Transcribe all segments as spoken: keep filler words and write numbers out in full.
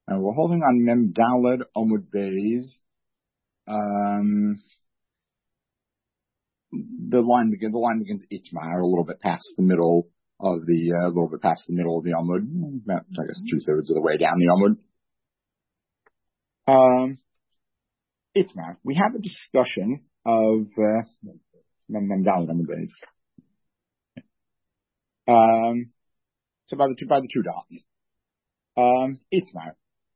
Uh, we're holding on Mem Daled Omud Beis. Um, the line begins. The line begins Itmar, a little bit past the middle of the, uh, a little bit past the middle of the Omud. About, I guess, two thirds of the way down the Omud. Um, Itmar. We have a discussion of uh, Mem Mem Daled Omud Beis. Um, so by the two by the two dots. Um, Itmar.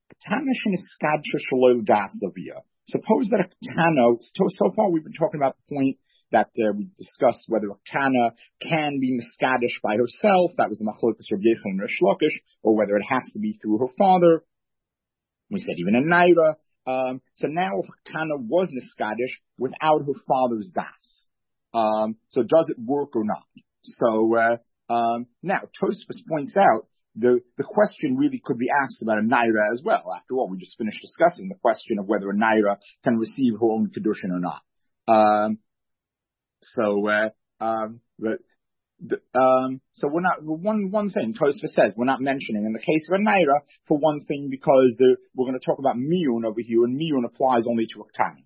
Suppose that a Ketana, so, so far we've been talking about the point that uh, we discussed whether a Ketana can be miskadish by herself, that was the Machlokas Rav Yechon and Rish Lakish, or whether it has to be through her father. We said even a Naira. Um, so now if a Ketana was miskadish without her father's das, um, so does it work or not? So uh, um, now Tosfos points out The the question really could be asked about a Naira as well. After all, we just finished discussing the question of whether a Naira can receive her own Kedushin or not. Um, so, uh, um, the, the, um, so we're not, one, one thing Tosfos says, we're not mentioning in the case of a Naira, for one thing, because the, we're going to talk about Miyun over here, and Miyun applies only to a Ketana.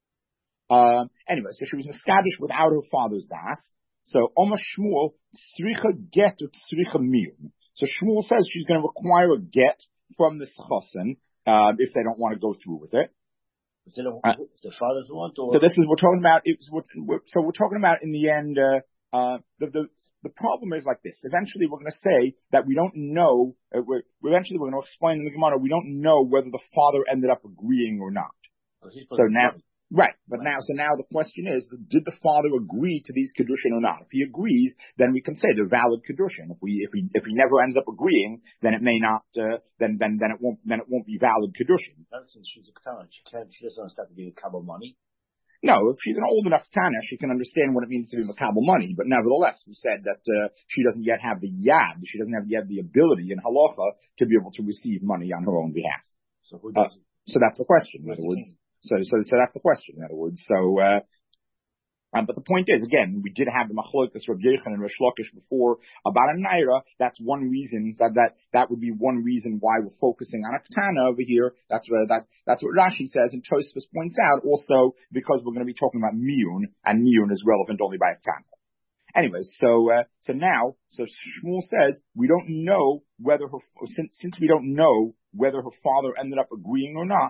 Um, anyway, so she was miskadish without her father's das. So, Omar Shmuel, Tzricha get or Tzricha Miyun. So Shmuel says she's going to require a get from the chosin uh, if they don't want to go through with it. Is it a, uh, the father's want? Or? So this is we're talking about. It's, we're, we're, so we're talking about in the end. Uh, uh, the, the the problem is like this. Eventually, we're going to say that we don't know. Uh, we're, eventually, we're going to explain in the Gemara we don't know whether the father ended up agreeing or not. Oh, so now. Right, but now, so now the question is, did the father agree to these kedushin or not? If he agrees, then we can say they're valid kedushin. If we, if he, if he never ends up agreeing, then it may not, uh, then, then, then it won't, then it won't be valid kedushin. Since she's a Ketana, she can't, she doesn't understand to be a Kabul money. No, if she's an old enough Ketana, she can understand what it means to be Makabel money, but nevertheless, we said that, uh, she doesn't yet have the yad, she doesn't have yet the ability in halacha to be able to receive money on her own behalf. So who does uh, So that's the question, in other words. So, so, so that's the question, in other words. So, uh, um, but the point is, again, we did have the Machlokas Rav Yechon and Rish Lakish before about a Naira. That's one reason that, that, that would be one reason why we're focusing on a Ketana over here. That's what, that, that's what Rashi says, and Tosfos points out also because we're going to be talking about Miyun, and Miyun is relevant only by a Ketana. Anyways, so, uh, so now, so Shmuel says, we don't know whether her, since, since we don't know whether her father ended up agreeing or not,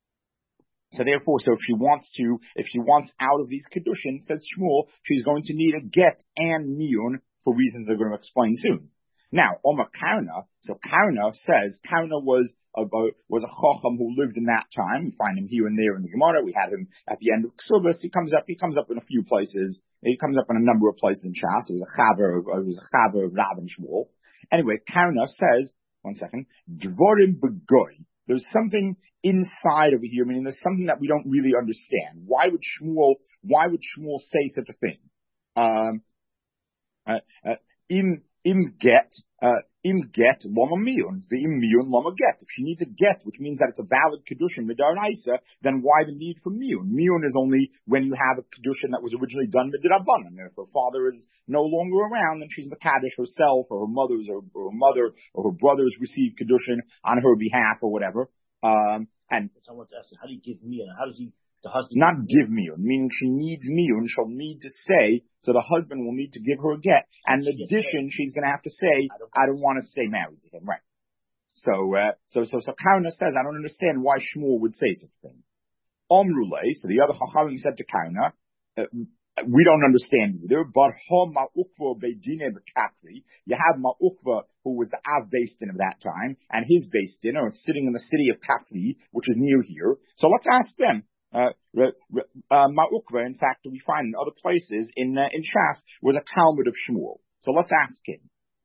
so therefore, so if she wants to, if she wants out of these kedushin, says Shmuel, she's going to need a get and miyun for reasons they're going to explain soon. Now, Omar Karna, so Karna says, Karna was a, was a chacham who lived in that time. We find him here and there in the Gemara. We had him at the end of Ksubas. He comes up, he comes up in a few places. He comes up in a number of places in Shas. It was a chaver, it was a chaver of Rav and Shmuel. Anyway, Karna says, one second, Dvorim begoy. There's something inside over here, meaning there's something that we don't really understand. Why would Shmuel, why would Shmuel say such a thing? Um, uh, uh, im, im get, uh, im get lama miyun, the im miyun lama get. If she needs a get, which means that it's a valid kedushin midaraisa, then why the need for miyun? Miyun is only when you have a kedushin that was originally done midrabanan. If her father is no longer around, then she's mekadesh herself, or her mother's, or, or her mother, or her brothers receive kedushin on her behalf, or whatever. Um, and someone asked, how do you give miyun? How does he? The husband not give miyun, meaning she needs miyun. She'll need to say, so the husband will need to give her a get. And in addition, she's going to have to say, I don't, I don't want to stay married to him, right? So, uh, so, so, so Karna says, I don't understand why Shmuel would say such a thing. Omrule, so the other Chachamim said to Karna, uh, we don't understand either, but ha ma'ukva beidine b'kafri. You have ma'ukva, who was the Av based in of that time, and his based in, or sitting in the city of Kafri, which is near here. So let's ask them. Uh, uh, Ma'ukva, in fact, we find in other places in uh, in Shas was a Talmud of Shmuel. So let's ask him.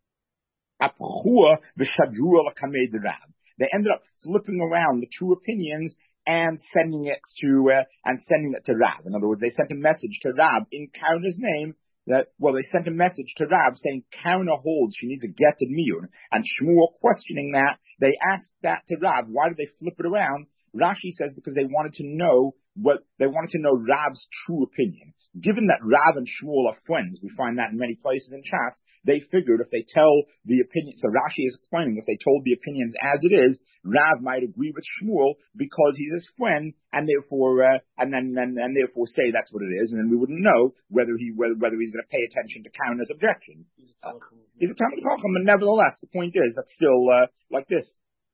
They ended up flipping around the two opinions and sending it to uh, and sending it to Rab. In other words, they sent a message to Rab in Karna's name. That well, they sent a message to Rab saying Karna holds she needs a get in miyun, and Shmuel questioning that. They asked that to Rab. Why did they flip it around? Rashi says because they wanted to know what they wanted to know Rab's true opinion. given that Rav and Shmuel are friends, we find that in many places in Shas, they figured if they tell the opinion, so Rashi is explaining, if they told the opinions as it is, Rav might agree with Shmuel because he's his friend, and therefore, uh, and then, and, and therefore say that's what it is, and then we wouldn't know whether he, whether, whether he's going to pay attention to Kauna's objection. Uh, he's a Talmud Chacham, but nevertheless, the point is that's still, uh, like this.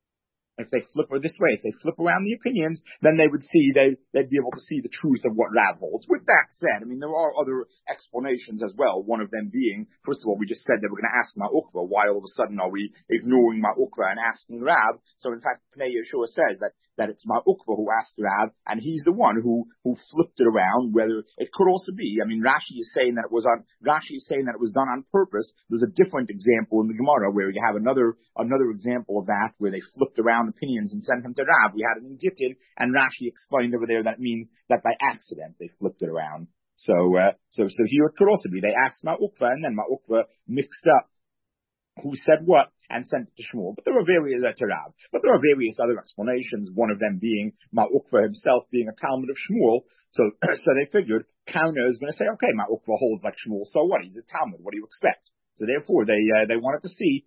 If they flip it this way, if they flip around the opinions, then they would see, they, they'd be able to see the truth of what Rav holds. With that said, I mean, there are other explanations as well, one of them being, first of all, we just said that we're going to ask Ma'ukva, why all of a sudden are we ignoring Ma'ukva and asking Rav? So in fact, Pnei Yeshua says that, that it's Ma'ukva who asked Rav, and he's the one who, who flipped it around, whether it could also be, I mean, Rashi is saying that it was on, Rashi is saying that it was done on purpose. There's a different example in the Gemara where you have another, another example of that, where they flipped around opinions and sent them to Rav. We had it in Gittin, and Rashi explained over there that it means that by accident they flipped it around. So, uh, so, so here it could also be they asked Ma'ukva, and then Ma'ukva mixed up who said what and sent it to Shmuel. But there are various uh, to Rav. But there are various other explanations. One of them being Ma'ukva himself being a Talmud of Shmuel. So, so they figured Kauna is going to say, okay, Ma'ukva holds like Shmuel. So what? He's a Talmud. What do you expect? So therefore, they uh, they wanted to see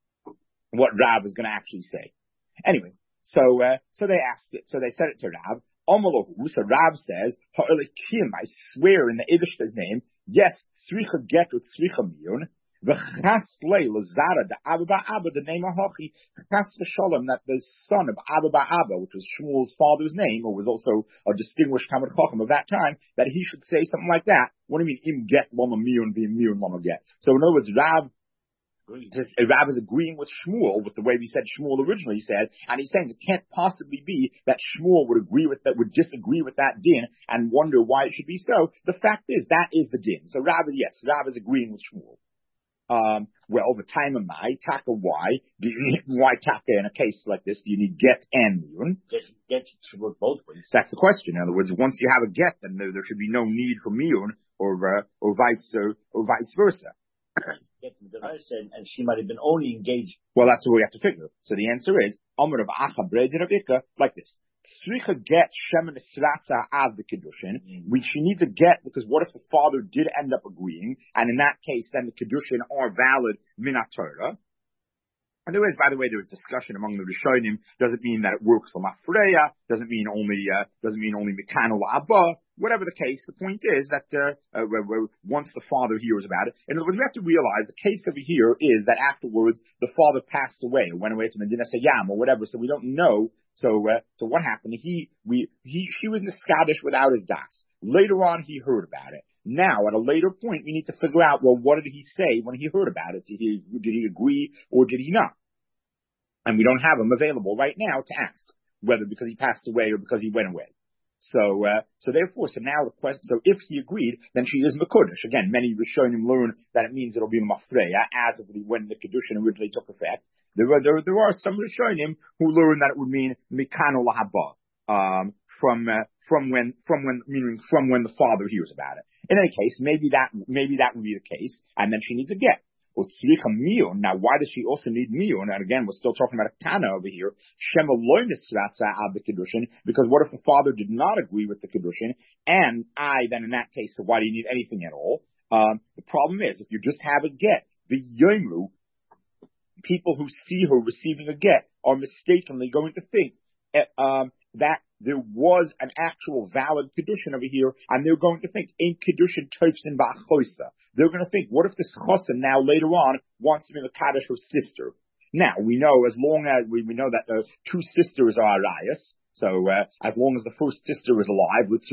what Rav is going to actually say. Anyway. So, uh, so they asked it, so they said it to Rav. Omalahu, so Rav says, Ha'elikim, I swear in the Eibishter's name, yes, Tzricha get with Tzricha miyun, v'chas lei lazara, the Abba Abba, the name of Hachi, chas v'shalom, that the son of Abba Abba, which was Shmuel's father's name, or was also a distinguished Talmud Chacham of that time, that he should say something like that. What do you mean, im get lama miyun, v'im miyun lama get? So in other words, Rav, Just, Rav is agreeing with Shmuel with the way we said Shmuel originally said, and he's saying it can't possibly be that Shmuel would agree with that, would disagree with that din and wonder why it should be so. The fact is that is the din. So Rav is yes, Rav is agreeing with Shmuel. Um, well, the time of my taka why do you need, why taka in a case like this? Do you need get and miyun? Get get should work both ways. That's the question. In other words, once you have a get, then there, there should be no need for miyun or uh, or vice or, or vice versa. Get the device, and, and she might have been only engaged. Well, that's what we have to figure. So the answer is, Amar of Acha Bredin of Ika, like this. Tzricha get Shemin Esratza av the Kiddushin, which she needs a get because what if the father did end up agreeing, and in that case, then the Kiddushin are valid minat Torah. And there is, by the way, there was discussion among the Rishonim. Does it mean that it works l'mafreya? Does it mean only, uh, does it mean only mikano l'abba? Whatever the case, the point is that, uh, uh, where, where once the father hears about it, in other words, we have to realize the case over here is that afterwards the father passed away, or went away to Medina Sayyam or whatever, so we don't know. So, uh, so what happened? He, we, he, she was Niskadish without his das. Later on, he heard about it. Now, at a later point, we need to figure out, well, what did he say when he heard about it? Did he, did he agree or did he not? And we don't have him available right now to ask whether because he passed away or because he went away. So, uh, so therefore, so now the question, so if he agreed, then she is Mekudesh. Again, many Rishonim learn that it means it'll be Mafreya, as of the, when the Kiddushin originally took effect. There are, there, there are some Rishonim who learn that it would mean Mikano Lahaba, um, from, uh, from when, from when, meaning from when the father hears about it. In any case, maybe that, maybe that would be the case, and then she needs a get. Now, why does she also need miyun? And again, we're still talking about a Tana over here. Because what if the father did not agree with the Kiddushin? And I, then in that case, so why do you need anything at all? Um, the problem is, if you just have a get, the yomru, people who see her receiving a get are mistakenly going to think uh, um, that there was an actual valid Kiddushin over here, and they're going to think, ain't Kiddushin Tofsin Ba'achoisa. They're going to think, what if this Chosin now later on wants to be the Kaddish her sister? Now, we know as long as, we, we know that the two sisters are Arayas, so uh, as long as the first sister is alive, like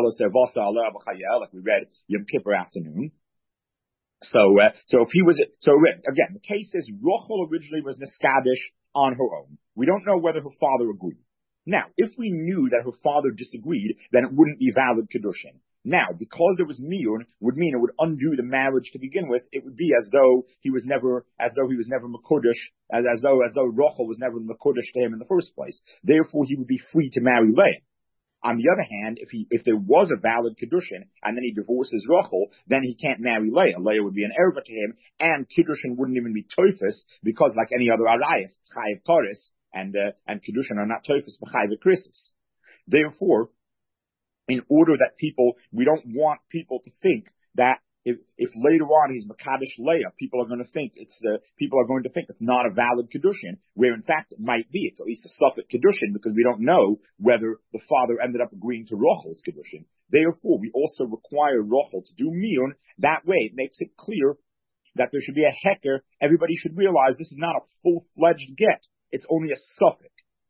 we read Yom Kippur afternoon. So, uh, so if he was, so again, the case is, Rochel originally was Niskadish on her own. We don't know whether her father agreed. Now, if we knew that her father disagreed, then it wouldn't be valid Kiddushin. Now, because there was miyun, would mean it would undo the marriage to begin with. It would be as though he was never, as though he was never Mekudesh, as, as though, as though Rochel was never Mekudesh to him in the first place. Therefore, he would be free to marry Leah. On the other hand, if he, if there was a valid Kiddushin, and then he divorces Rochel, then he can't marry Leah. Leah would be an erva to him, and Kiddushin wouldn't even be Tophus, because like any other Arayas, it's Chayiv Koris, and, uh, and Kiddushin are not Tophus, but Chayiv Krisis. Therefore, in order that people, we don't want people to think that if, if later on he's Makadosh Leah, people are going to think it's the, people are going to think it's not a valid Kedushin, where in fact it might be. It's at least a Suffolk Kedushin, because we don't know whether the father ended up agreeing to Rachel's Kedushin. Therefore, we also require Rachel to do Miyun. That way, it makes it clear that there should be a hecker. Everybody should realize this is not a full-fledged get. It's only a Suffolk.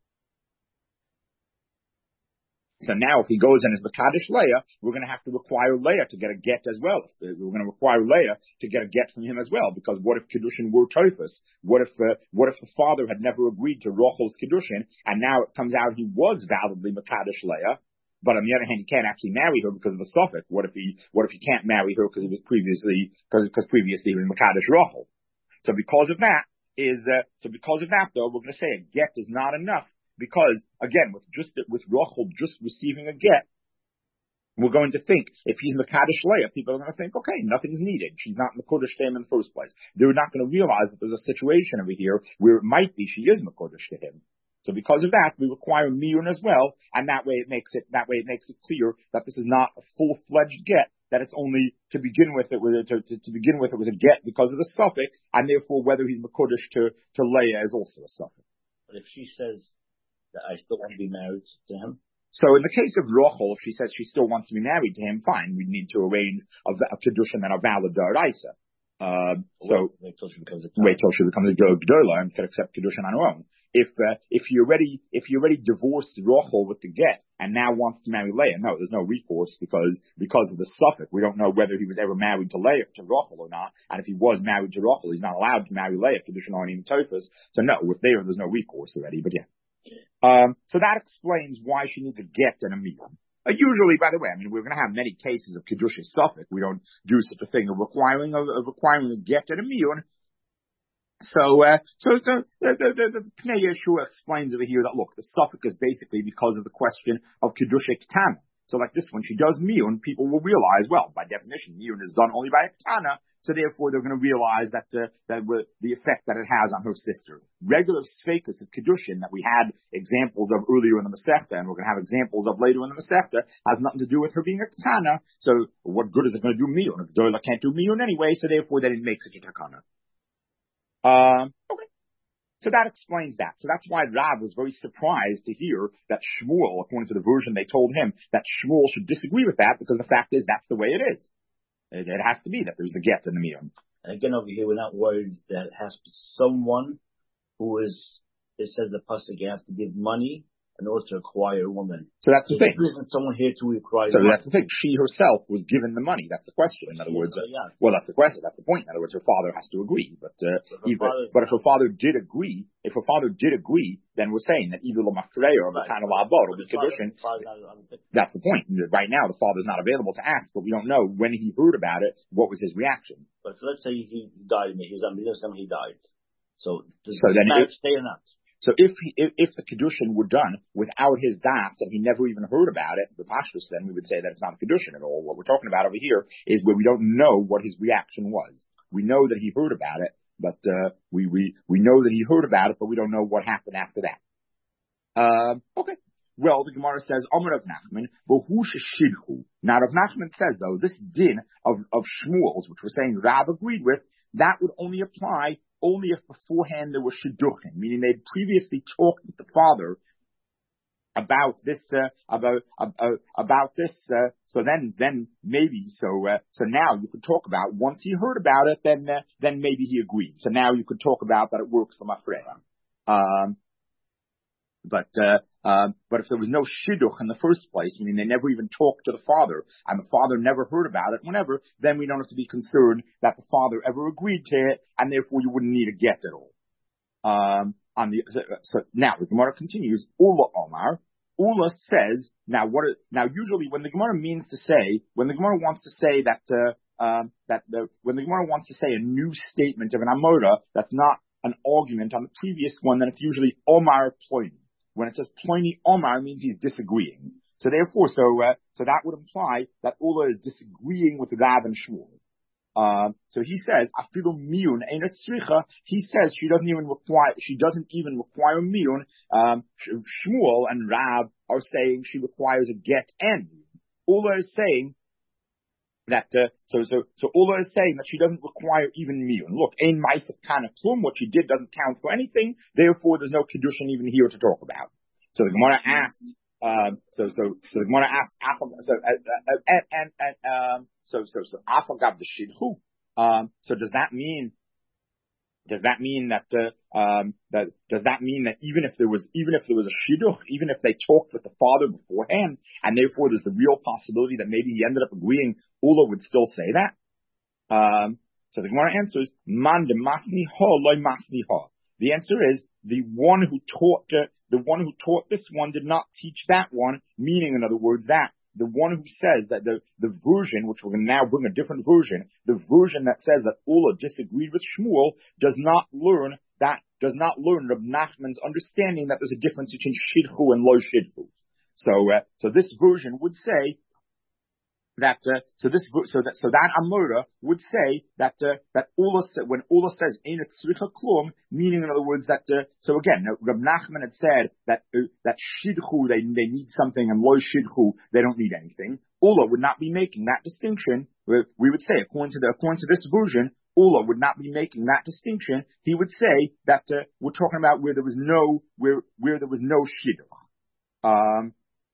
So now if he goes and is Makadosh Leah, we're going to have to require Leah to get a get as well. We're going to require Leah to get a get from him as well, because what if Kedushin were Tophus? What if, uh, what if the father had never agreed to Rachel's Kedushin, and now it comes out he was validly Makadosh Leah, but on the other hand, he can't actually marry her because of a suffix. What if he, what if he can't marry her because he was previously, because, because previously he was Makadosh Rachel? So because of that is, uh, so because of that though, we're going to say a get is not enough. Because, again, with just, with Rachel just receiving a get, we're going to think, if he's Makadosh Leah, people are going to think, okay, nothing's needed. She's not Makadosh to him in the first place. They're not going to realize that there's a situation over here where it might be she is Makadosh to him. So because of that, we require Miyun as well, and that way it makes it, that way it makes it clear that this is not a full-fledged get, that it's only, to begin with, it was, to, to, to begin with, it was a get because of the suffix, and therefore whether he's Makadosh to, to Leah is also a suffix. But if she says, I still want to be married to him. So in the case of Rachel, if she says she still wants to be married to him, fine. We need to arrange a, a kedushin and a valid daraisa. Uh, so wait till she becomes a wait till she becomes a gdola and can accept kedushin on her own. If uh, if you already if you already divorced Rachel with the get and now wants to marry Leah, no, there's no recourse because because of the suffix. We don't know whether he was ever married to Leah to Rachel or not, and if he was married to Rachel, he's not allowed to marry Leah kedushin on even Tophus. So no, with there, there's no recourse already. But yeah. Um, so that explains why she needs a get and a miyun. Uh, usually, by the way, I mean, we're going to have many cases of kedusha suffix. We don't do such a thing of requiring a, of requiring a get and a miyun. So, uh, so the, the, the, the Pnei Yeshua explains over here that, look, the suffix is basically because of the question of kedusha ketana. So like this one, she does miyun, people will realize, well, by definition, miyun is done only by a ketana, so therefore they're going to realize that, uh, that the effect that it has on her sister. Regular sfekas of kedushin that we had examples of earlier in the Masechta, and we're going to have examples of later in the Masechta, has nothing to do with her being a ketana, so what good is it going to do miyun? If Dola can't do miyun anyway, so therefore they didn't make such a takana. Um, okay. So that explains that. So that's why Rav was very surprised to hear that Shmuel, according to the version they told him, that Shmuel should disagree with that, because the fact is that's the way it is. It, it has to be that there's the get and the miyun. And again over here, we're not worried that it has to be someone who is, it says the pasuk, you have to give money in order to acquire a woman. So that's the so thing. There isn't someone here to acquire So money. that's the thing. She herself was given the money. That's the question. In other words, uh, yeah. well, that's the question. That's the point. In other words, her father has to agree. But uh, but, even, but if her father did agree, if her father did agree, then we're saying that either Lamafreya or the kind of Abad or the Kedushin. That's the point. Right now, the father's not available to ask, but we don't know when he heard about it, what was his reaction. But let's say he died, he was on the he died. So does so the then marriage it, stay or not? So if, he, if if the kedushin were done without his das and he never even heard about it, the pashtus, then we would say that it's not a kedushin at all. What we're talking about over here is where we don't know what his reaction was. We know that he heard about it, but uh, we we we know that he heard about it, but we don't know what happened after that. Um, okay. Well, the Gemara says, Amar Rav Nachman, Bohu sheshidchu. Now Rav Nachman says though, this din of of Shmuel's, which we're saying Rav agreed with, that would only apply only if beforehand there was shidduchim, meaning they'd previously talked with the father about this, uh, about, uh, about this, uh, so then, then maybe, so, uh, so now you could talk about, once he heard about it, then, uh, then maybe he agreed. So now you could talk about that it works for Mafreya. Um, But, uh, um, but if there was no shidduch in the first place, meaning they never even talked to the father, and the father never heard about it, whenever, then we don't have to be concerned that the father ever agreed to it, and therefore you wouldn't need a get at all. Um, on the, so, so now the Gemara continues, Ula Omar, Ula says, now what, are, now usually when the Gemara means to say, when the Gemara wants to say that, uh, um, that the, when the Gemara wants to say a new statement of an Amoda, that's not an argument on the previous one, then it's usually Omar Ploini. When it says Pliny Omar, means he's disagreeing. So therefore, so uh, so that would imply that Ula is disagreeing with Rav and Shmuel. Uh, so he says, Afilu miyun einat tzricha. He says she doesn't even require, she doesn't even require miyun. Um, Shmuel and Rav are saying she requires a get and miyun. Ula is saying that, uh, so, so, so Ula is saying that she doesn't require even miyun. Look, ein ma'aseh kana klum, what she did doesn't count for anything, therefore there's no kedushin even here to talk about. So the Gemara asks, um, so, so, so the Gemara asks, so, uh, uh, and, and, and, um, so, so, so, afagav the shidchu. Um, so does that mean, does that mean that, uh, um, that, does that mean that even if there was, even if there was a shidduch, even if they talked with the father beforehand, and therefore there's the real possibility that maybe he ended up agreeing, Ula would still say that? Um, so the Gemara answers, man de masni ha, loy masni ha. The answer is, the one who taught, uh, the one who taught this one did not teach that one, meaning, in other words, that the one who says that the, the version, which we're going to now bring a different version, the version that says that Ula disagreed with Shmuel does not learn that, does not learn Reb Nachman's understanding that there's a difference between Shidchu and Lo Shidchu. So, uh, so this version would say that, uh, so this, so that, so that Amora would say that, uh, that Ula, when Ula says, Ein tzricha klum, meaning in other words that, uh, so again, Reb Nachman had said that, uh, that Shidchu, they, they need something, and Lo Shidchu, they don't need anything. Ula would not be making that distinction. We would say, according to the, according to this version, Ula would not be making that distinction. He would say that, uh, we're talking about where there was no, where, where there was no Shidduch. Um,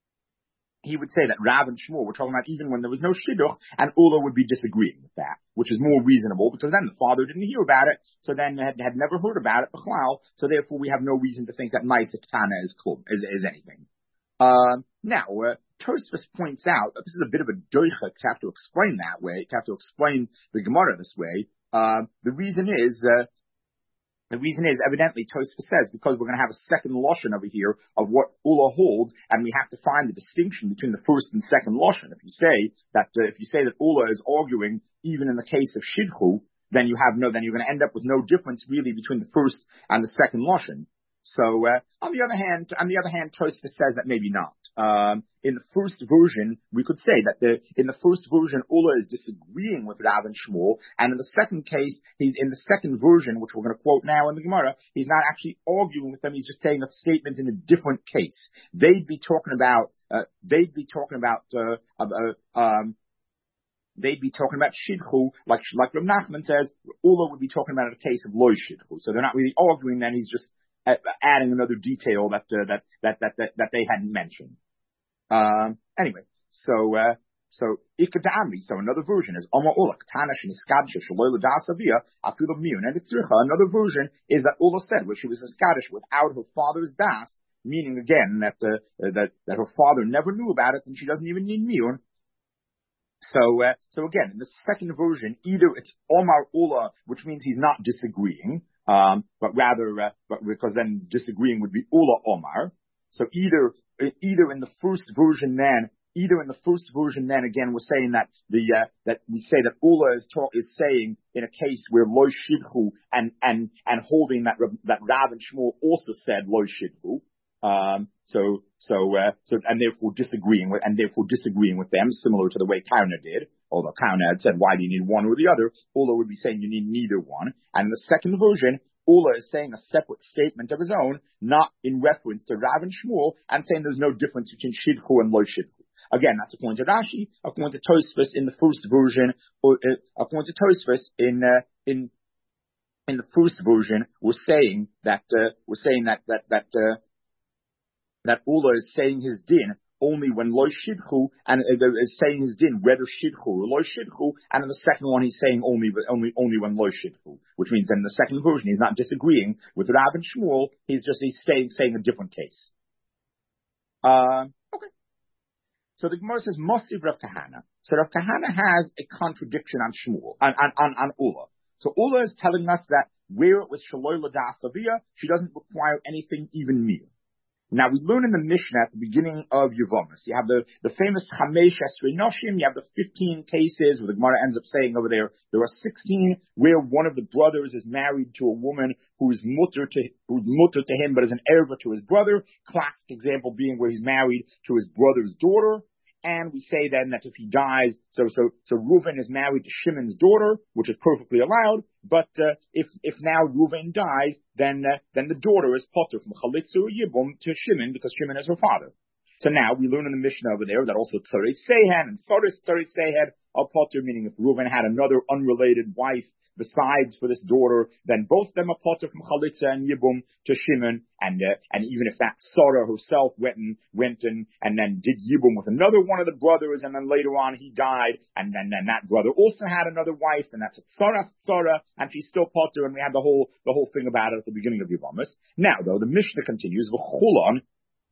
he would say that Rav and Shmuel were talking about even when there was no shidduch, and Ula would be disagreeing with that, which is more reasonable because then the father didn't hear about it, so then had, had never heard about it, so therefore we have no reason to think that ma'aseh ketana is klum, is, is anything. Um, now, uh, Tosfos points out that this is a bit of a doicha to have to explain that way, to have to explain the Gemara this way. Um, the reason is, uh, The reason is, evidently, Tosfos says, because we're going to have a second lashon over here of what Ula holds, and we have to find the distinction between the first and second lashon. If you say that, uh, if you say that Ula is arguing even in the case of Shidchu, then you have no, then you're going to end up with no difference really between the first and the second lashon. So, uh, on the other hand, on the other hand, Tosfos says that maybe not. Um, in the first version, we could say that the, in the first version, Ula is disagreeing with Rav and Shmuel, and in the second case, he's, in the second version, which we're going to quote now in the Gemara, he's not actually arguing with them, he's just saying a statement in a different case. They'd be talking about, uh, they'd be talking about, uh, uh, um, they'd be talking about Shidchu, like, like Reb Nachman says, Ula would be talking about a case of Lo Shidchu. So they're not really arguing then, he's just adding another detail that, uh, that, that, that, that, that they hadn't mentioned. Um, anyway, so, uh, so, Ikadamri, so another version is, Oma Ula, Ketana Shiniskadisha, Shaloy Ladasavia, Afil of Miyun, and Itzricha. Another version is that Ula said, where she was a Scottish without her father's das, meaning again, that, uh, that, that her father never knew about it, and she doesn't even need Miyun. So, uh, so again, in the second version, either it's Omar Ula, which means he's not disagreeing, Um, but rather, uh, but because then disagreeing would be Ula Omar. So either, either in the first version then, either in the first version then again we're saying that the, uh, that we say that Ula is talk, is saying in a case where Lo Shidchu and, and, and holding that, that Rav and Shmuel also said Lo Shidchu. Um, so, so, uh, so, and therefore disagreeing with, and therefore disagreeing with them, similar to the way Kauna did. Although Kauna had said, why do you need one or the other? Ula would be saying you need neither one. And in the second version, Ula is saying a separate statement of his own, not in reference to Rav and Shmuel, and saying there's no difference between Shidchu and Lo Shidchu. Again, that's according to Rashi, according to Tosfos in the first version, or, uh, according to Tosfos in, uh, in, in the first version, we're saying that, uh, we're saying that, that, that, uh, that Ula is saying his din only when Lo Shidchu, and uh, is saying his din whether Shidchu or Lo Shidchu, and in the second one he's saying only only only when Lo Shidchu, which means in the second version he's not disagreeing with Rav and Shmuel, he's just he's saying saying a different case. Uh, okay. So the Gemara says Mosiv Rav Kahana. So Rav Kahana has a contradiction on Shmuel on on on, on Ula. So Ula is telling us that where it was Shaloy Ladas Avia, she doesn't require anything even meal. Now, we learn in the Mishnah at the beginning of Yevamos. You have the, the famous Chamesh Esrei Noshim. You have the fifteen cases where the Gemara ends up saying over there, there are sixteen where one of the brothers is married to a woman who is mutter to, who's mutter to him, but is an erva to his brother. Classic example being where he's married to his brother's daughter. And we say then that if he dies, so, so, so Reuven is married to Shimon's daughter, which is perfectly allowed, but, uh, if, if now Reuven dies, then, uh, then the daughter is potter from Chalitza or Yibum to Shimon because Shimon is her father. So now we learn in the Mishnah over there that also Tzarei Sehen and Tzaris Tzarei Sehen are potter, meaning if Reuven had another unrelated wife besides for this daughter, then both of them are potter from Chalitza and Yibum to Shimon, and uh, and even if that Sarah herself went and went and, and then did Yibum with another one of the brothers, and then later on he died, and then, then that brother also had another wife, and that's a Tzara Tzara, and she's still potter, and we had the whole the whole thing about it at the beginning of Yavamas. Now though, the Mishnah continues, V'chulon,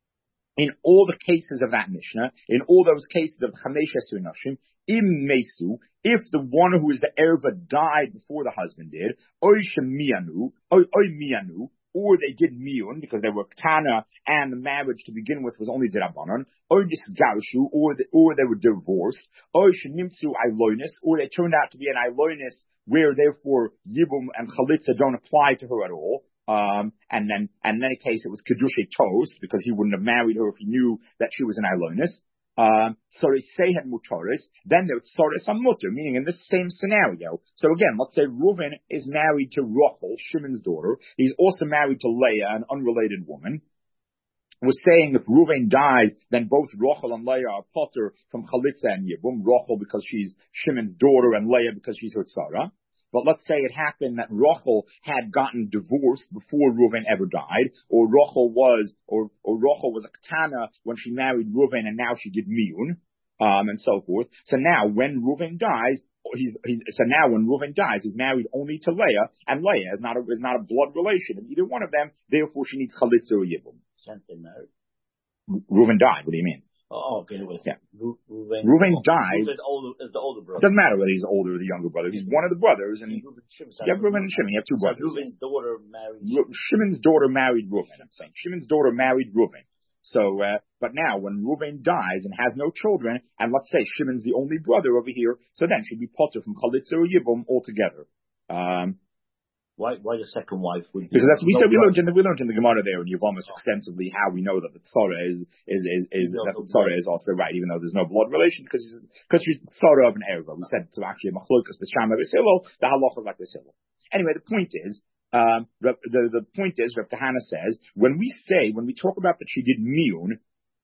in all the cases of that Mishnah, in all those cases of Chamesh Esrei Nashim, im mesu, if the one who is the erva died before the husband did, oy shemianu, oy mianu, or they did miyun because they were ktana and the marriage to begin with was only dirabanan, oy disgarshu, or the, or they were divorced, oy shenimtzu ailonis, or they turned out to be an ailonis where therefore yibum and chalitza don't apply to her at all. Um, and then, and in any case, it was kedushay tos because he wouldn't have married her if he knew that she was an ailonis. Um, sorry, sehen mutaris, then there's soris amutter, meaning in this same scenario. So again, let's say Reuven is married to Rachel, Shimon's daughter. He's also married to Leah, an unrelated woman. We're saying if Reuven dies, then both Rachel and Leah are potter from Chalitza and Yibum. Rachel because she's Shimon's daughter and Leah because she's her tzara. But let's say it happened that Rachel had gotten divorced before Reuven ever died, or Rachel was, or, or Rachel was a ketana when she married Reuven and now she did miyun, um, and so forth. So now when Reuven dies, he's, he, so now when Reuven dies, he's married only to Leah, and Leah is not a, is not a blood relation of either one of them, therefore she needs chalitza or yibum. Since they married. Reuven died, what do you mean? Oh, okay. It was yeah. Reuven, Reuven dies. Reuven older, is the older brother. It doesn't matter whether he's older or the younger brother. He's one of the brothers. And Reuven, Shimon, yeah, Reuven and Shimon. You have two brothers. So Reuven's daughter married. Shimon's daughter married Reuven. I'm saying Shimon's daughter married Reuven. So, uh, but now when Reuven dies and has no children, and let's say Shimon's the only brother over here, so then she'd be potter from Chalitza or Yibum altogether. Um, Why, why the second wife would be? Because that's we said we learned in the we learned in the Gemara there in Yevamos oh. extensively how we know that the tzara is is is, is that the tzara is also right, even though there's no blood relation because because she's tzara of an erva. We said to actually a machlokas b'shama b'silo, the halacha is like b'silo. Anyway, the point is, um, the, the the point is, Rav Kahana says when we say when we talk about that she did miyun.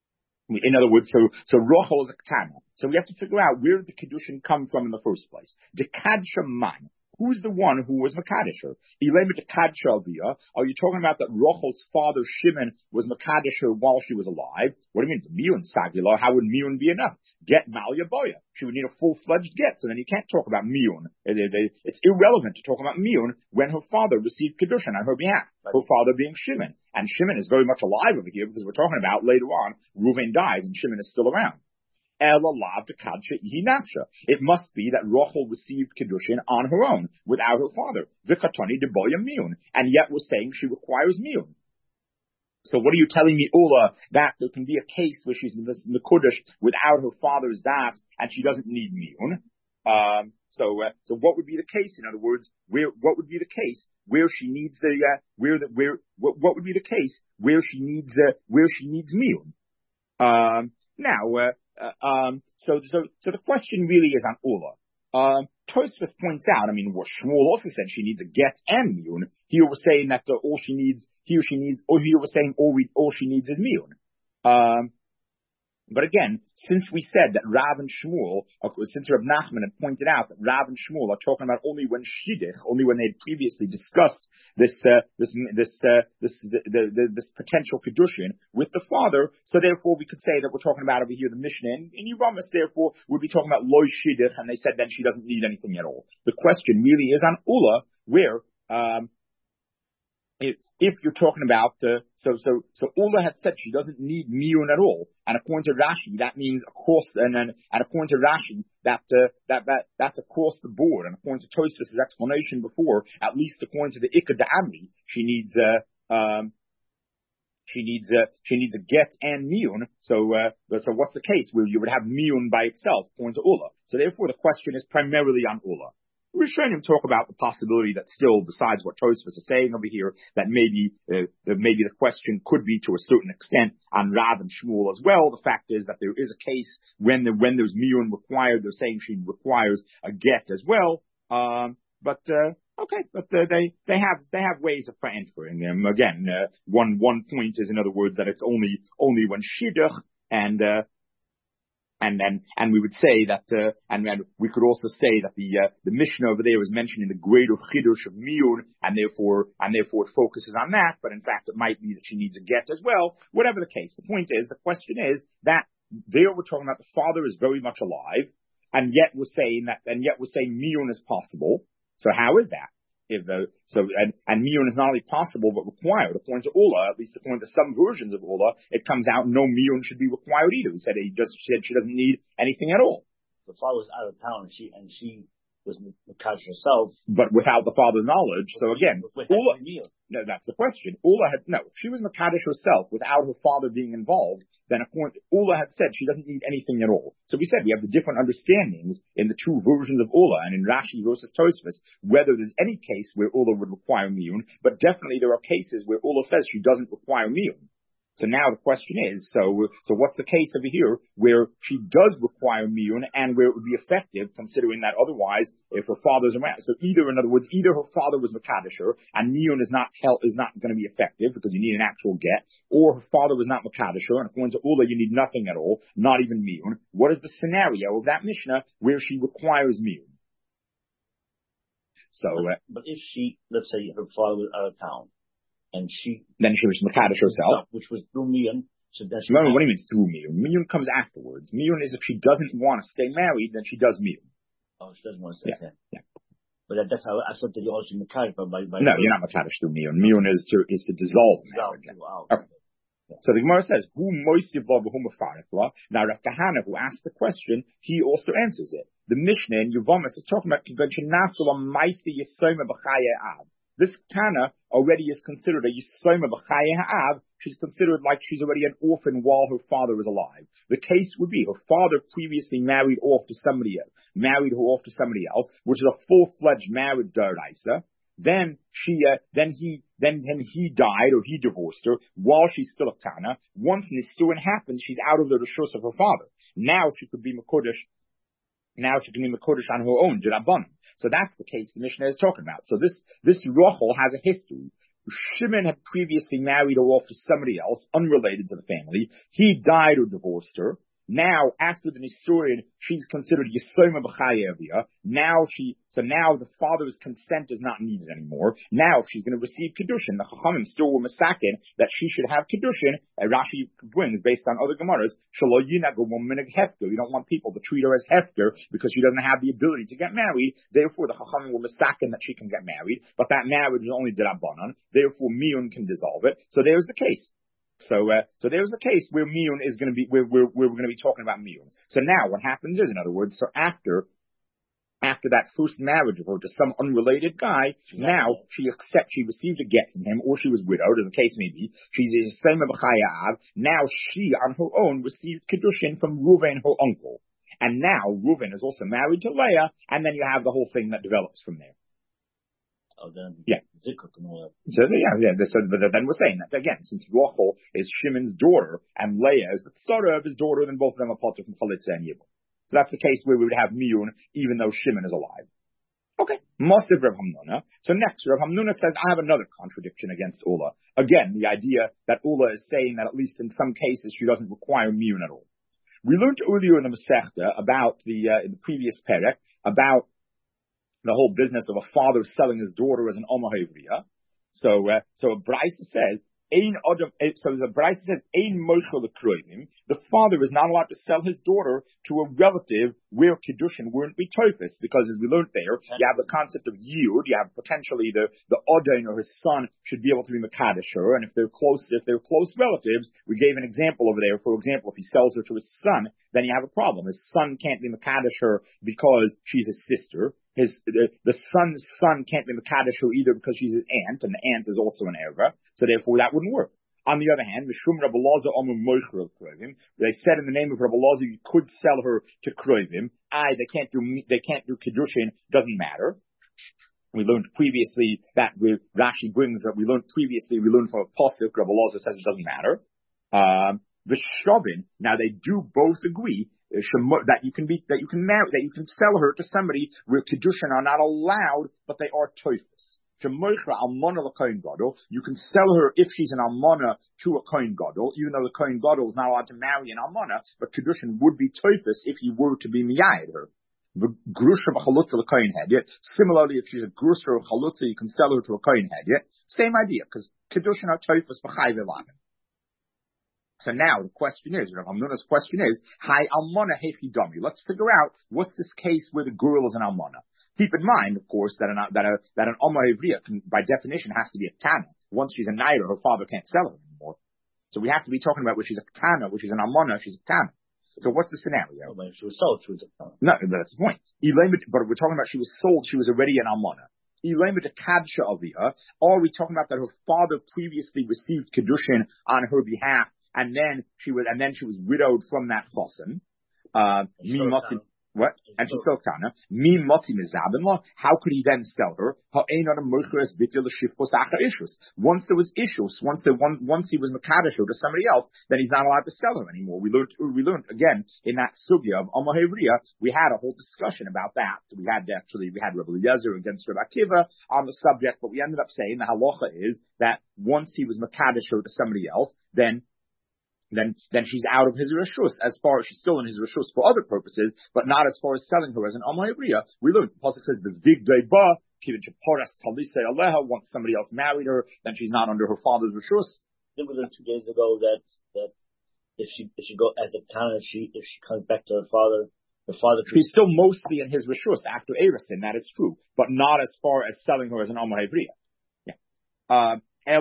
In other words, so so Rachel is a ketana. So we have to figure out where did the kedushin come from in the first place. The kadsha man. Who's the one who was Makadish her? Are you talking about that Rachel's father Shimon was Makadish her while she was alive? What do you mean? Miyun Sagila, how would Miyun be enough? Get Malia Boya. She would need a full-fledged get, so then you can't talk about Miyun. It's irrelevant to talk about Miyun when her father received Kedushin on her behalf. Her father being Shimon. And Shimon is very much alive over here because we're talking about later on, Reuven dies and Shimon is still around. It must be that Rachel received Kedushin on her own, without her father. V'katani deboya miyun. And yet we're saying she requires miyun. So what are you telling me, Ula, that there can be a case where she's in the Kodesh without her father's das, and she doesn't need miyun? Um, so, uh, so what would be the case? In other words, where, what would be the case where she needs the, uh, where the, where, what, what would be the case where she needs, uh, where she needs miyun? Um, now, uh, Uh, um, so, so, so the question really is on Ula. Um, Tosfos points out, I mean, what Shmuel also said, she needs a get and miyun. Here we're saying that uh, all she needs, here she needs, or here we're saying all we, all she needs is miyun. Um, But again, since we said that Rav and Shmuel, since Rav Nachman had pointed out that Rav and Shmuel are talking about only when shidduch, only when they had previously discussed this, uh, this, this, uh, this, the, the, the, this potential kedushin with the father, so therefore we could say that we're talking about over here the Mishnah, and, and Yeramis therefore would be talking about loy shidduch, and they said then she doesn't need anything at all. The question really is on Ula, where, um, If, if you're talking about, uh, so, so, so Ula had said she doesn't need miyun at all. And according to Rashi, that means across, and then, and according to Rashi, that, uh, that, that, that's across the board. And according to Tosfos' explanation before, at least according to the Ikka Da'amri, she needs, uh, um, she needs, uh, she needs a get and miyun. So, uh, so what's the case where you would have miyun by itself, according to Ula? So therefore the question is primarily on Ula. Rishonim talk about the possibility that still, besides what Tosfos is saying over here, that maybe uh, that maybe the question could be to a certain extent on Rav and Shmuel as well. The fact is that there is a case when the, when there's miyun required, they're saying she requires a get as well. Um, but uh, okay, but uh, they they have they have ways of answering them. Again, uh, one one point is, in other words, that it's only only when shidduch And, uh, And and and we would say that, uh, and, and we could also say that the uh, the Mishnah over there was mentioning the greater chidush of miyun, and therefore and therefore it focuses on that. But in fact, it might be that she needs a get as well. Whatever the case, the point is, the question is that there we're talking about the father is very much alive, and yet we're saying that, and yet we're saying miyun is possible. So how is that? If the, so and and miyun is not only possible but required. According to Ula, at least according to some versions of Ula, it comes out no miyun should be required either. He said he just she said she doesn't need anything at all. The father was out of town, and she and she was Makadosh herself, but without the father's knowledge. So again, Ula, no, that's the question. Ula had no. If she was Makadosh herself without her father being involved, then according to Ula had said she doesn't need anything at all. So we said we have the different understandings in the two versions of Ula and in Rashi versus Tosfos, whether there's any case where Ula would require miyun, but definitely there are cases where Ula says she doesn't require miyun. So now the question is, so so what's the case over here where she does require miyun and where it would be effective, considering that otherwise, if her father's around, so either, in other words, either her father was Makadosh her and miyun is not hel- is not going to be effective because you need an actual get, or her father was not Makadosh her, and according to Ula, you need nothing at all, not even miyun. What is the scenario of that Mishnah where she requires miyun? So, but, uh, but if she, let's say, her father was out of town, and she then she was Makadosh herself, which was through miyun. So then she no, what do you mean through miyun? Miyun comes afterwards. Miyun is if she doesn't want to stay married, then she does miyun. Oh, she doesn't want to stay yeah. there. Yeah. But that, that's how I thought that you also Makadosh by, by no, you're not Makadosh through miyun. Miyun is to is to dissolve dissolve. marriage. Wow. Okay. Yeah. So the Gemara says, "Who moisiv who mefarikla?" Now Rav Kahana, who asked the question, he also answers it. The Mishnah in Yuvamis is talking about convention nasula maisi yisoma b'chaye av. This Tana already is considered a Yisoma b'chaye ha'av. She's considered like she's already an orphan while her father is alive. The case would be her father previously married off to somebody else, married her off to somebody else, which is a full-fledged marriage d'oraisa. Then she, uh, then he, then, then he died or he divorced her while she's still a Tana. Once Nisuin happens, she's out of the reshus of her father. Now she could be Mekodesh. Now she can be Mekodesh on her own, D'Rabbanan. So that's the case the Mishnah is talking about. So this, this Rochel has a history. Shimon had previously married her off to somebody else, unrelated to the family. He died or divorced her. Now, after the Nisurin, she's considered Yisoma b'chayevia. Now she, so now the father's consent is not needed anymore. Now she's going to receive Kedushin. The Chachamim still were masakin that she should have Kedushin. And Rashi brings, based on other Gemaras, Shalo Yinago Minig Hefker. You don't want people to treat her as Hefker because she doesn't have the ability to get married. Therefore, the Chachamim were masakin that she can get married. But that marriage is only D'Rabbanan. Therefore, Miyun can dissolve it. So there's the case. So, uh, so there's the case where miyun is going to be, where, where, where we're going to be talking about miyun. So now what happens is, in other words, so after, after that first marriage of her to some unrelated guy, yeah. Now she accepts, she received a get from him, or she was widowed, as the case may be. She's a Sema b'chayav. Now she, on her own, received Kedushin from Reuven, her uncle. And now Reuven is also married to Leah, and then you have the whole thing that develops from there. Oh, then yeah. Zikuk and all that. So yeah, yeah. So, but then we're saying that again, since Rachel is Shimon's daughter and Leah is the Tzara of his daughter, then both of them are potter from Chalitza and Yibum. So that's the case where we would have Miyun, even though Shimon is alive. Okay, Master Rav Hamnuna. So next, Rav Hamnuna says, I have another contradiction against Ula. Again, the idea that Ula is saying that at least in some cases she doesn't require Miyun at all. We learned earlier in the Masechta about the uh, in the previous perek about the whole business of a father selling his daughter as an Oma Hevriya. So, uh, so Braisa says, Ein Adam, so the Braisa says, Ein Moshel Lekroivim. The father is not allowed to sell his daughter to a relative where Kiddushin wouldn't be Tofis, because as we learned there, you have the concept of Yud, you have potentially the, the Odain or his son should be able to be Mekadesh her, and if they're close, if they're close relatives, we gave an example over there, for example, if he sells her to his son, then you have a problem. His son can't be Mekadesh her because she's his sister. His, the, the son's son can't be Mekadesh her either because she's his aunt, and the aunt is also an Erva, so therefore that wouldn't work. On the other hand, Mishum Rabbi Elazar Omer Moicher Kroivim, they said in the name of Rabbi Elazar you could sell her to Kroivim. I, they can't do, they can't do Kiddushin, doesn't matter. We learned previously that with Rashi brings that we learned previously, we learned from a Pasuk, Rabbi Elazar says it doesn't matter. Um, the Shovin, now they do both agree that you can be, that you can marry, that you can sell her to somebody where Kiddushin are not allowed, but they are Tofis. You can sell her if she's an almana to a kohen gadol, even though the kohen gadol is not allowed to marry an almana, but kedushin would be toifus if he were to be miyayed her. The grusha b'chalutza l'kohen hedyet. Similarly, if she's a grusha or chalutza, you can sell her to a kohen hedyet. Same idea, because kedushin are toifus b'chai v'lavin. So now the question is, Rav Hamnuna's question is, Hi almana hechi dami. Let's figure out what's this case where the girl is an almana. Keep in mind, of course, that an that a that an alma hevriya can, by definition, has to be a tana. Once she's a naira, her father can't sell her anymore. So we have to be talking about where she's a tana, where she's an almana, she's a tana. So what's the scenario? Well, she was sold, she was a tana. No, that's the point. But we're talking about she was sold, she was already an almana. Are we talking about that her father previously received kedushin on her behalf? And then she was, and then she was widowed from that chosen. Uh, what? And she's so tana. Mi moti mizabinla. How could he then sell her? Once there was issues, once the one, once he was makadosh to somebody else, then he's not allowed to sell her anymore. We learned, we learned again in that sugya of Alma Hevriya. We had a whole discussion about that. We had actually, we had Rabbi Eliezer against Rabbi Akiva on the subject, but we ended up saying the halacha is that once he was makadosh to somebody else, then Then, then she's out of his reshus, as far as she's still in his reshus for other purposes, but not as far as selling her as an Alma Hevriya. We learned, the pasuk says, the vigdei ba, kivin sheporas talisei aleha, once somebody else married her, then she's not under her father's reshus. I think we learned two days ago that, that if she, if she go, as a tana, she, if she comes back to her father, her father, she's still mostly in his reshus after Erisin, that is true, but not as far as selling her as an Alma Hevriya. Yeah. Um,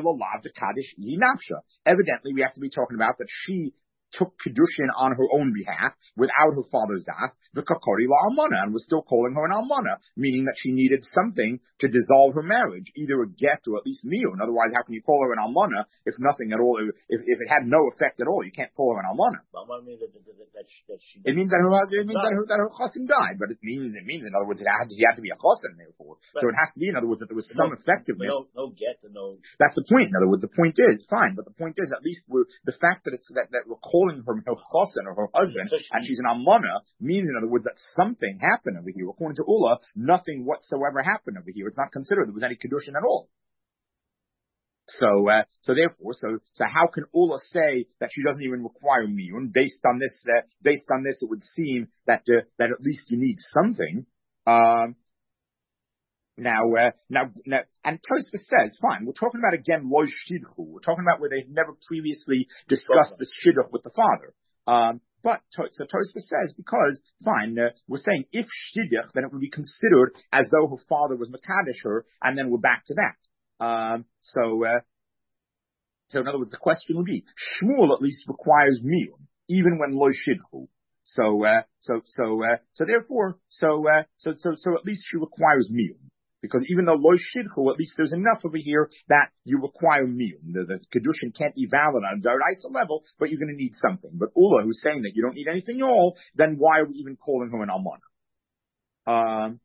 Evidently, we have to be talking about that she took kedushin on her own behalf without her father's das, the kakori la almana, and was still calling her an almana, meaning that she needed something to dissolve her marriage, either a get or at least miyun. Otherwise, how can you call her an almana if nothing at all, if, if it had no effect at all? You can't call her an almana. Almana means that, that, that, that, she, that she it means that her husband, it means that her, that her chassan died, but it means, it means, in other words, it had to, he had to be a chassan, therefore. But so it has to be, in other words, that there was some no, effectiveness. No, no get, no. That's the point. In other words, the point is, fine, but the point is, at least we're, the fact that it's, that, that we're calling her her chassan or her husband, so she, and she's an almana, means, in other words, that something happened over here. According to Ula, nothing whatsoever happened over here. It's not considered there was any kedushin at all. So, uh, so therefore, so, so how can Ula say that she doesn't even require miyun? Based on this, uh, based on this, it would seem that, uh, that at least you need something. Um, Now, uh, now, now, and Tosfos says, fine, we're talking about again loy shidchu. We're talking about where they've never previously discussed this shidduch with the father. Um, but so Tosfos says because fine, uh, we're saying if shidduch, then it would be considered as though her father was makadosh her, and then we're back to that. Um, so, uh, so in other words, the question would be Shmuel at least requires miyun even when loy shidchu. So, uh, so, so, uh, so therefore, so, uh, so, so, so at least she requires miyun. Because even though loy shidchu, at least there's enough over here that you require miyun. The, the kedushin can't be valid on a daraisa level, but you're going to need something. But Ula, who's saying that you don't need anything at all, then why are we even calling her an almana? Um,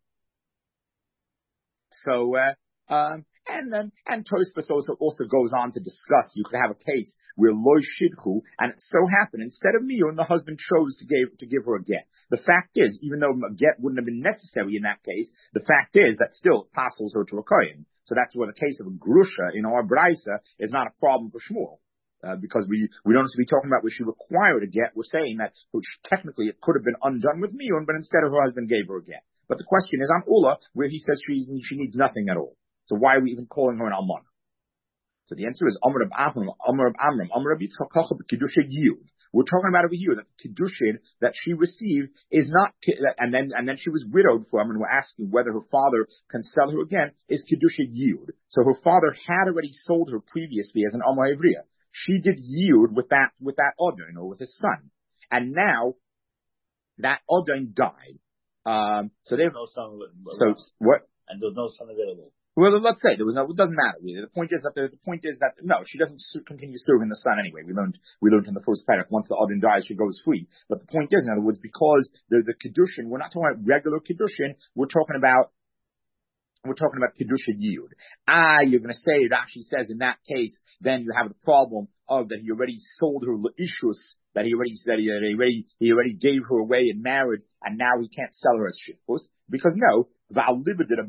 so, uh, um, and then, and Tosfos also, also goes on to discuss, you could have a case where loy shidchu, and it so happened, instead of miyun, the husband chose to give, to give her a get. The fact is, even though a get wouldn't have been necessary in that case, the fact is that still it passes her to a kohen. So that's where the case of a grusha in our braisa is not a problem for Shmuel. Uh, because we, we don't have to be talking about where she required a get. We're saying that which technically it could have been undone with miyun, but instead her husband gave her a get. But the question is on Ula, where he says she, she needs nothing at all. So why are we even calling her an almana? So the answer is Amr of Amram, Amr of Amram, Amr of Yitzchak Kedusha Yud. We're talking about over here that the kedushin that she received is not, and then and then she was widowed from, and we're asking whether her father can sell her again, is kedusha Yud. So her father had already sold her previously as an Alma Hevriya. She did Yud with that with that Odin, or with his son, and now that Odin died. Um, so there's no son. So what? And there's no son available. Well, let's say there was no. It doesn't matter. The point is that the, the point is that no, she doesn't continue serving the son anyway. We learned we learned in the first parak. Once the Odin dies, she goes free. But the point is, in other words, because the the kedushin, we're not talking about regular kedushin. We're talking about we're talking about kedushin yud. Ah, you're going to say Rashi says in that case, then you have the problem of that he already sold her leishus, that he already that he already he already gave her away in marriage, and now he can't sell her as shifus. Because no. because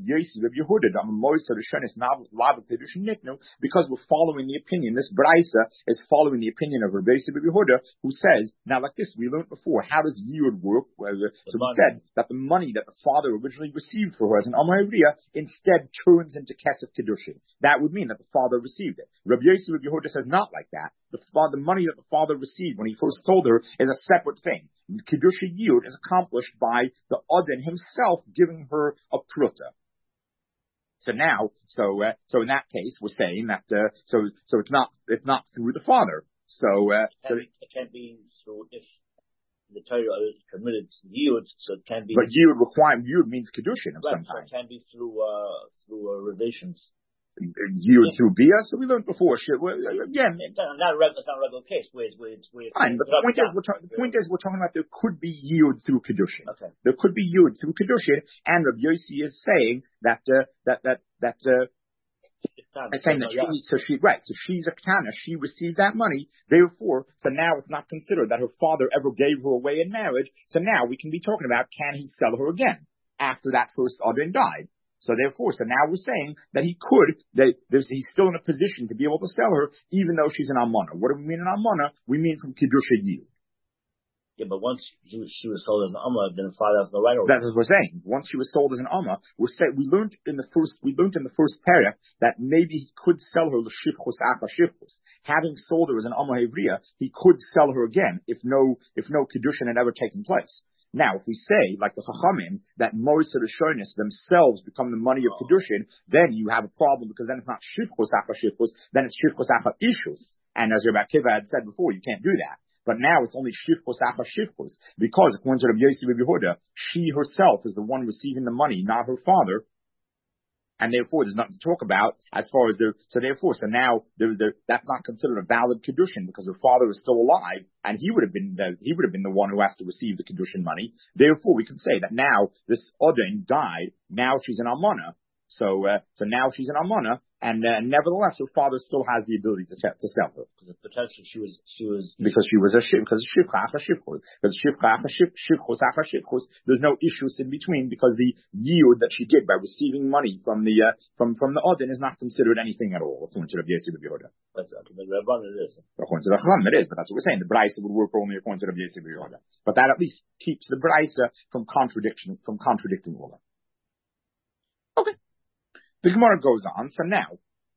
we're following the opinion. This Braisa is following the opinion of Rabbi Yossi ben Yehuda, who says, now like this, we learned before, how does Yud work? So we said that the money that the father originally received for her as an Amar Ivriya instead turns into Kesef Kedushin. That would mean that the father received it. Rabbi Yossi ben Yehuda says not like that. The, the money that the father received when he first told her is a separate thing. Kedusha Yud is accomplished by the Adin himself giving her a pruta. So now, so uh, so in that case, we're saying that uh, so so it's not it's not through the father. So uh, it, so be, it can't be through if the Torah is committed to Yud, so it can be. But Yud require Yud means Kedushin of right, some kind. So it can be through uh, through uh, relations. Yud through Bia, so we learned before. Well, again, it's not, not a regular, it's not a regular case. Where it's, where it's, where it's fine, but the point is, we're ta- the point is, we're talking about there could be Yud through Kedushin. Okay. There could be Yud through Kedushin, and Rabbi Yossi is saying that uh, that that that. Uh, I'm saying that she, so she, right, so she's a Ketana, she received that money, therefore, so now it's not considered that her father ever gave her away in marriage, so now we can be talking about, can he sell her again after that first Adin died? So therefore, so now we're saying that he could, that there's, he's still in a position to be able to sell her, even though she's an Almana. What do we mean an Almana? We mean from Kedusha Yid. Yeah, but once she, she was sold as an Amma, then the father has no right over. That's what we're saying. Once she was sold as an Amma, we're saying, we learned in the first, we learned in the first paragraph that maybe he could sell her the Shifchus Acha Shifchus. Having sold her as an Amma Hevriya, he could sell her again if no, if no Kedushin had ever taken place. Now, if we say, like the Chachamim, that Moisa Rishonis themselves become the money of Kedushin, then you have a problem, because then it's not Shifchus Acha Shifchus, then it's Shifchus Acha Ishus. And as Rabbi Akiva had said before, you can't do that. But now it's only Shifchus Acha Shifchus, because according to Rabbi Yossi ben Yehuda, she herself is the one receiving the money, not her father. And therefore, there's nothing to talk about as far as the, so therefore, so now, they're, they're, that's not considered a valid Kedushin because her father is still alive, and he would have been the, he would have been the one who has to receive the Kedushin money. Therefore, we can say that now, this Odin died, now she's an Almana. So, uh, so now she's an Almana, and uh, nevertheless, her father still has the ability to to sell her. Because potentially she was, she was because she was a ship, because shivcha acha shivchus, because shivcha acha shivchus acha shivchus. There's no issues in between, because the yield that she did by receiving money from the uh, from from the Odin is not considered anything at all according to Rabbi Yossi ben Yehuda. That's okay. The Rabban it is. According to the Chacham it is, but that's what we're saying. The Braisa would work only according to Rabbi Yossi ben Yehuda. But that at least keeps the Braisa from contradiction from contradicting all that. Okay. The Gemara goes on. So now,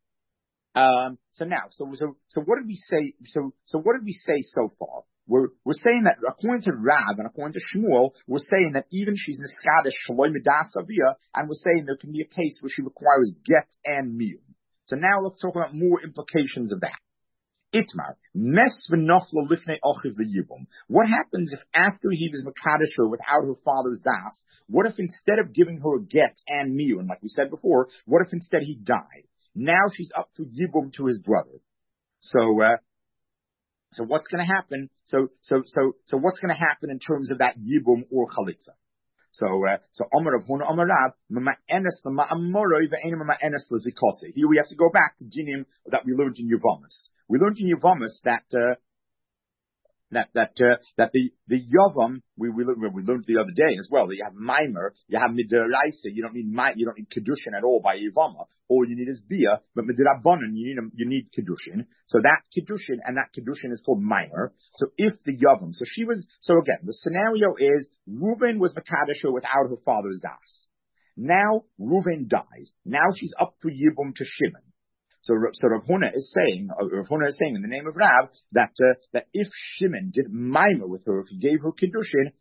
um, so now, so so so what did we say? So so what did we say so far? We're we're saying that according to Rav and according to Shmuel, we're saying that even she's niskadish shaloi midas avia, and we're saying there can be a case where she requires get and miyum. So now let's talk about more implications of that. Itmar mes v'noflo lifnei achiv v'yibum. What happens if after he was mekadosh her without her father's das? What if instead of giving her a get and miyun, like we said before, what if instead he died? Now she's up to yibum to his brother. So, uh, so what's going to happen? So, so, so, so what's going to happen in terms of that yibum or chalitza? So, uh, so Amar Rav Huna Amar Rav, Mama'enes L'Ma'amoroi Ve'enim Mama'enes L'Zikose. Here we have to go back to Dinim that we learned in Yevamos. We learned in Yevamos that, uh, that, that, uh, that the, the Yavam, we, we, we learned the other day as well, that you have Maimer, you have Midiraisa, you don't need Ma, you don't need Kedushin at all by Yevama. All you need is Bia, but Midirabanan, you need, you need Kedushin. So that Kedushin, and that Kedushin is called Maimer. So if the Yavam, so she was, so again, the scenario is, Reuven was Mekadosh without her father's das. Now, Reuven dies. Now she's up for Yibum to Shimon. So, so Rav Huna is saying, uh, Rav Huna is saying in the name of Rav that uh, that if Shimon did Maimer with her, if he gave her Kiddushin,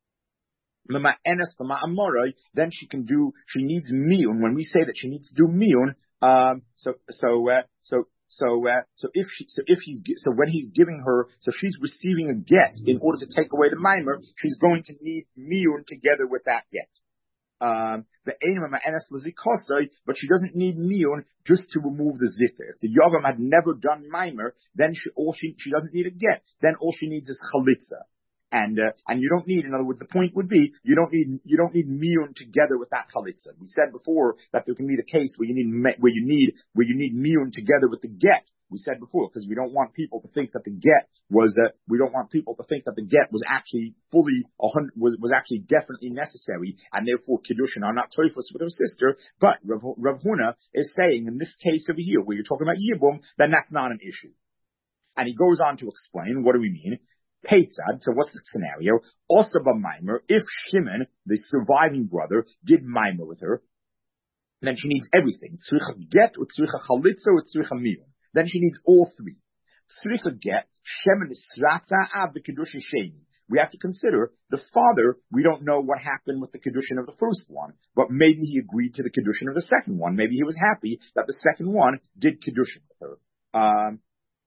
then she can do. She needs miyun. When we say that she needs to do miyun, um, so so uh, so so uh, so if she, so if he's so when he's giving her, so she's receiving a get in order to take away the Maimer, she's going to need miyun together with that get. Um, the but she doesn't need miyun just to remove the zikr. If the yavam had never done mimer, then she all she she doesn't need a get. Then all she needs is chalitza, and uh, and you don't need. In other words, the point would be you don't need you don't need miyun together with that chalitza. We said before that there can be the case where you need where you need where you need miyun together with the get. we said before, because we don't want people to think that the get was, uh, we don't want people to think that the get was actually fully, was, was actually definitely necessary, and therefore Kiddushin are not toifus with her sister, but Rav, Rav Huna is saying, in this case over here, where you're talking about Yibum, then that's not an issue. And he goes on to explain, what do we mean? Peitzad, so what's the scenario? Also by Maimer, if Shimon, the surviving brother, did Maimer with her, then she needs everything. Tzricha get, utzricha chalitza, utzricha miyun. Then she needs all three. Tzricha get, Shimon is sratza av the Kedushin sheni. We have to consider the father, we don't know what happened with the Kedushin of the first one, but maybe he agreed to the Kedushin of the second one. Maybe he was happy that the second one did Kedushin with her. Um,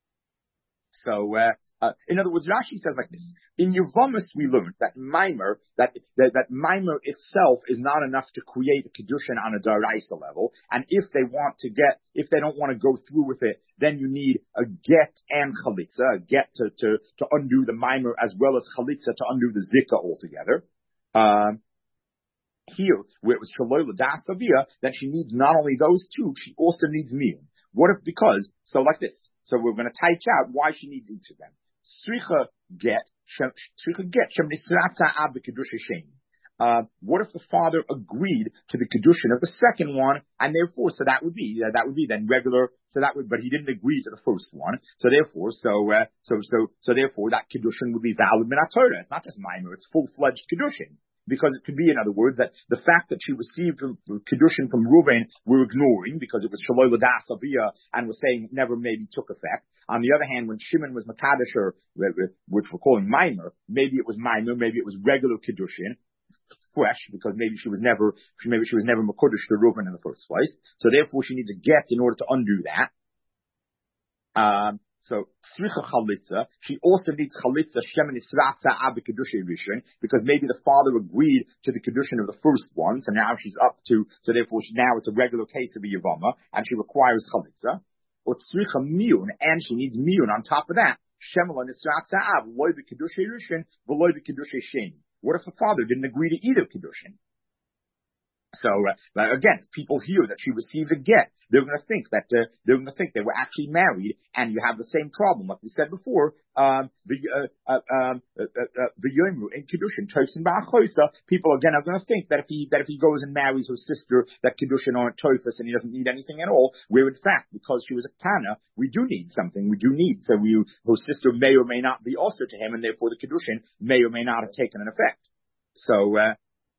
so, uh, Uh, in other words, Rashi says like this: in Yevamis we learned that Maimer, that that, that Maimer itself is not enough to create a kedushin on a daraisa level, and if they want to get, if they don't want to go through with it, then you need a get and chalitza, a get to to to undo the Maimer as well as chalitza to undo the zika altogether. Um, here, where it was shalola dasavia, then she needs not only those two, she also needs miyun. What if because so like this? So we're going to type out why she needs each of them. Tzricha get, tzricha get, shem nisratza ab kedusha sheni. Uh, what if the father agreed to the kedushin of the second one, and therefore, so that would be uh, that would be then regular. So that would, but he didn't agree to the first one. So therefore, so uh, so so so therefore, that kedushin would be valid minat Torah. It's not just minor; it's full fledged kedushin. Because it could be, in other words, that the fact that she received Kedushin from Reuven we're ignoring because it was Shaloi Ladas Aviyah and was saying it never maybe took effect. On the other hand, when Shimon was Makadosh, or which we're calling Maimer, maybe it was Maimer, maybe it was regular Kedushin, fresh, because maybe she was never, maybe she was never Makadosh to Reuven in the first place. So therefore she needs a get in order to undo that. Um, So, tzricha chalitza, she also needs chalitza, shemen isratza ab kedusha rishon, because maybe the father agreed to the kedushin of the first one, so now she's up to, so therefore she, now it's a regular case of a yavama, and she requires chalitza. Or tzricha miyun, and she needs miyun on top of that, shemen isratza ab, loy be kedusha rishon, v'loy be kedusha sheni. What if the father didn't agree to either kedushin? So uh, again, if people hear that she received a get, they're going to think that uh, they're going to think they were actually married, and you have the same problem, like we said before. Um, the uh, uh, um, uh, uh, the yomru in kedushin toifsin ba'achoisa. People again are going to think that if he that if he goes and marries her sister, that kedushin aren't toifus and he doesn't need anything at all. Where in fact, because she was a tana, we do need something. We do need so we her sister may or may not be also to him, and therefore the kedushin may or may not have taken an effect. So. Uh,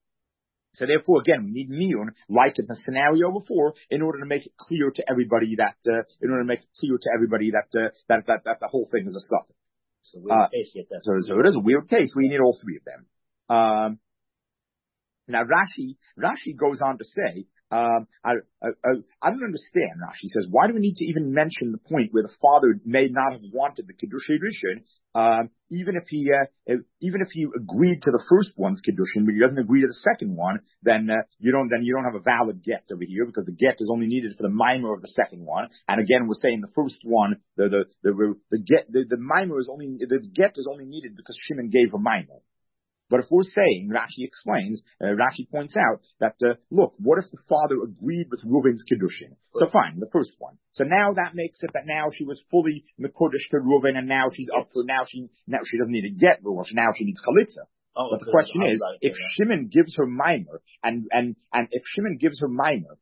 So therefore, again, we need miyun, like in the scenario before, in order to make it clear to everybody that, uh, in order to make it clear to everybody that, uh, that, that, that the whole thing is a suffix. So, uh, case, so, so it is a weird case. We need all three of them. Um, now Rashi, Rashi goes on to say, um, I, I, I don't understand. Rashi says, why do we need to even mention the point where the father may not have wanted the kedusha rishon? Um, even if he, uh, even if he agreed to the first one's kedushin, but he doesn't agree to the second one, then uh, you don't, then you don't have a valid get over here because the get is only needed for the mimer of the second one. And again, we're saying the first one, the the the, the get, the, the mimer is only, the get is only needed because Shimon gave a mimer. But if we're saying, Rashi explains, uh, Rashi points out that, uh, look, what if the father agreed with Reuven's kedushin? So fine, the first one. So now that makes it that now she was fully mekudesh to Reuven, and now she's up for, now she, now she doesn't need a get, but now she needs chalitza. Oh, but the question is, like if yeah. Shimon gives her mimer, and, and, and if Shimon gives her mimer,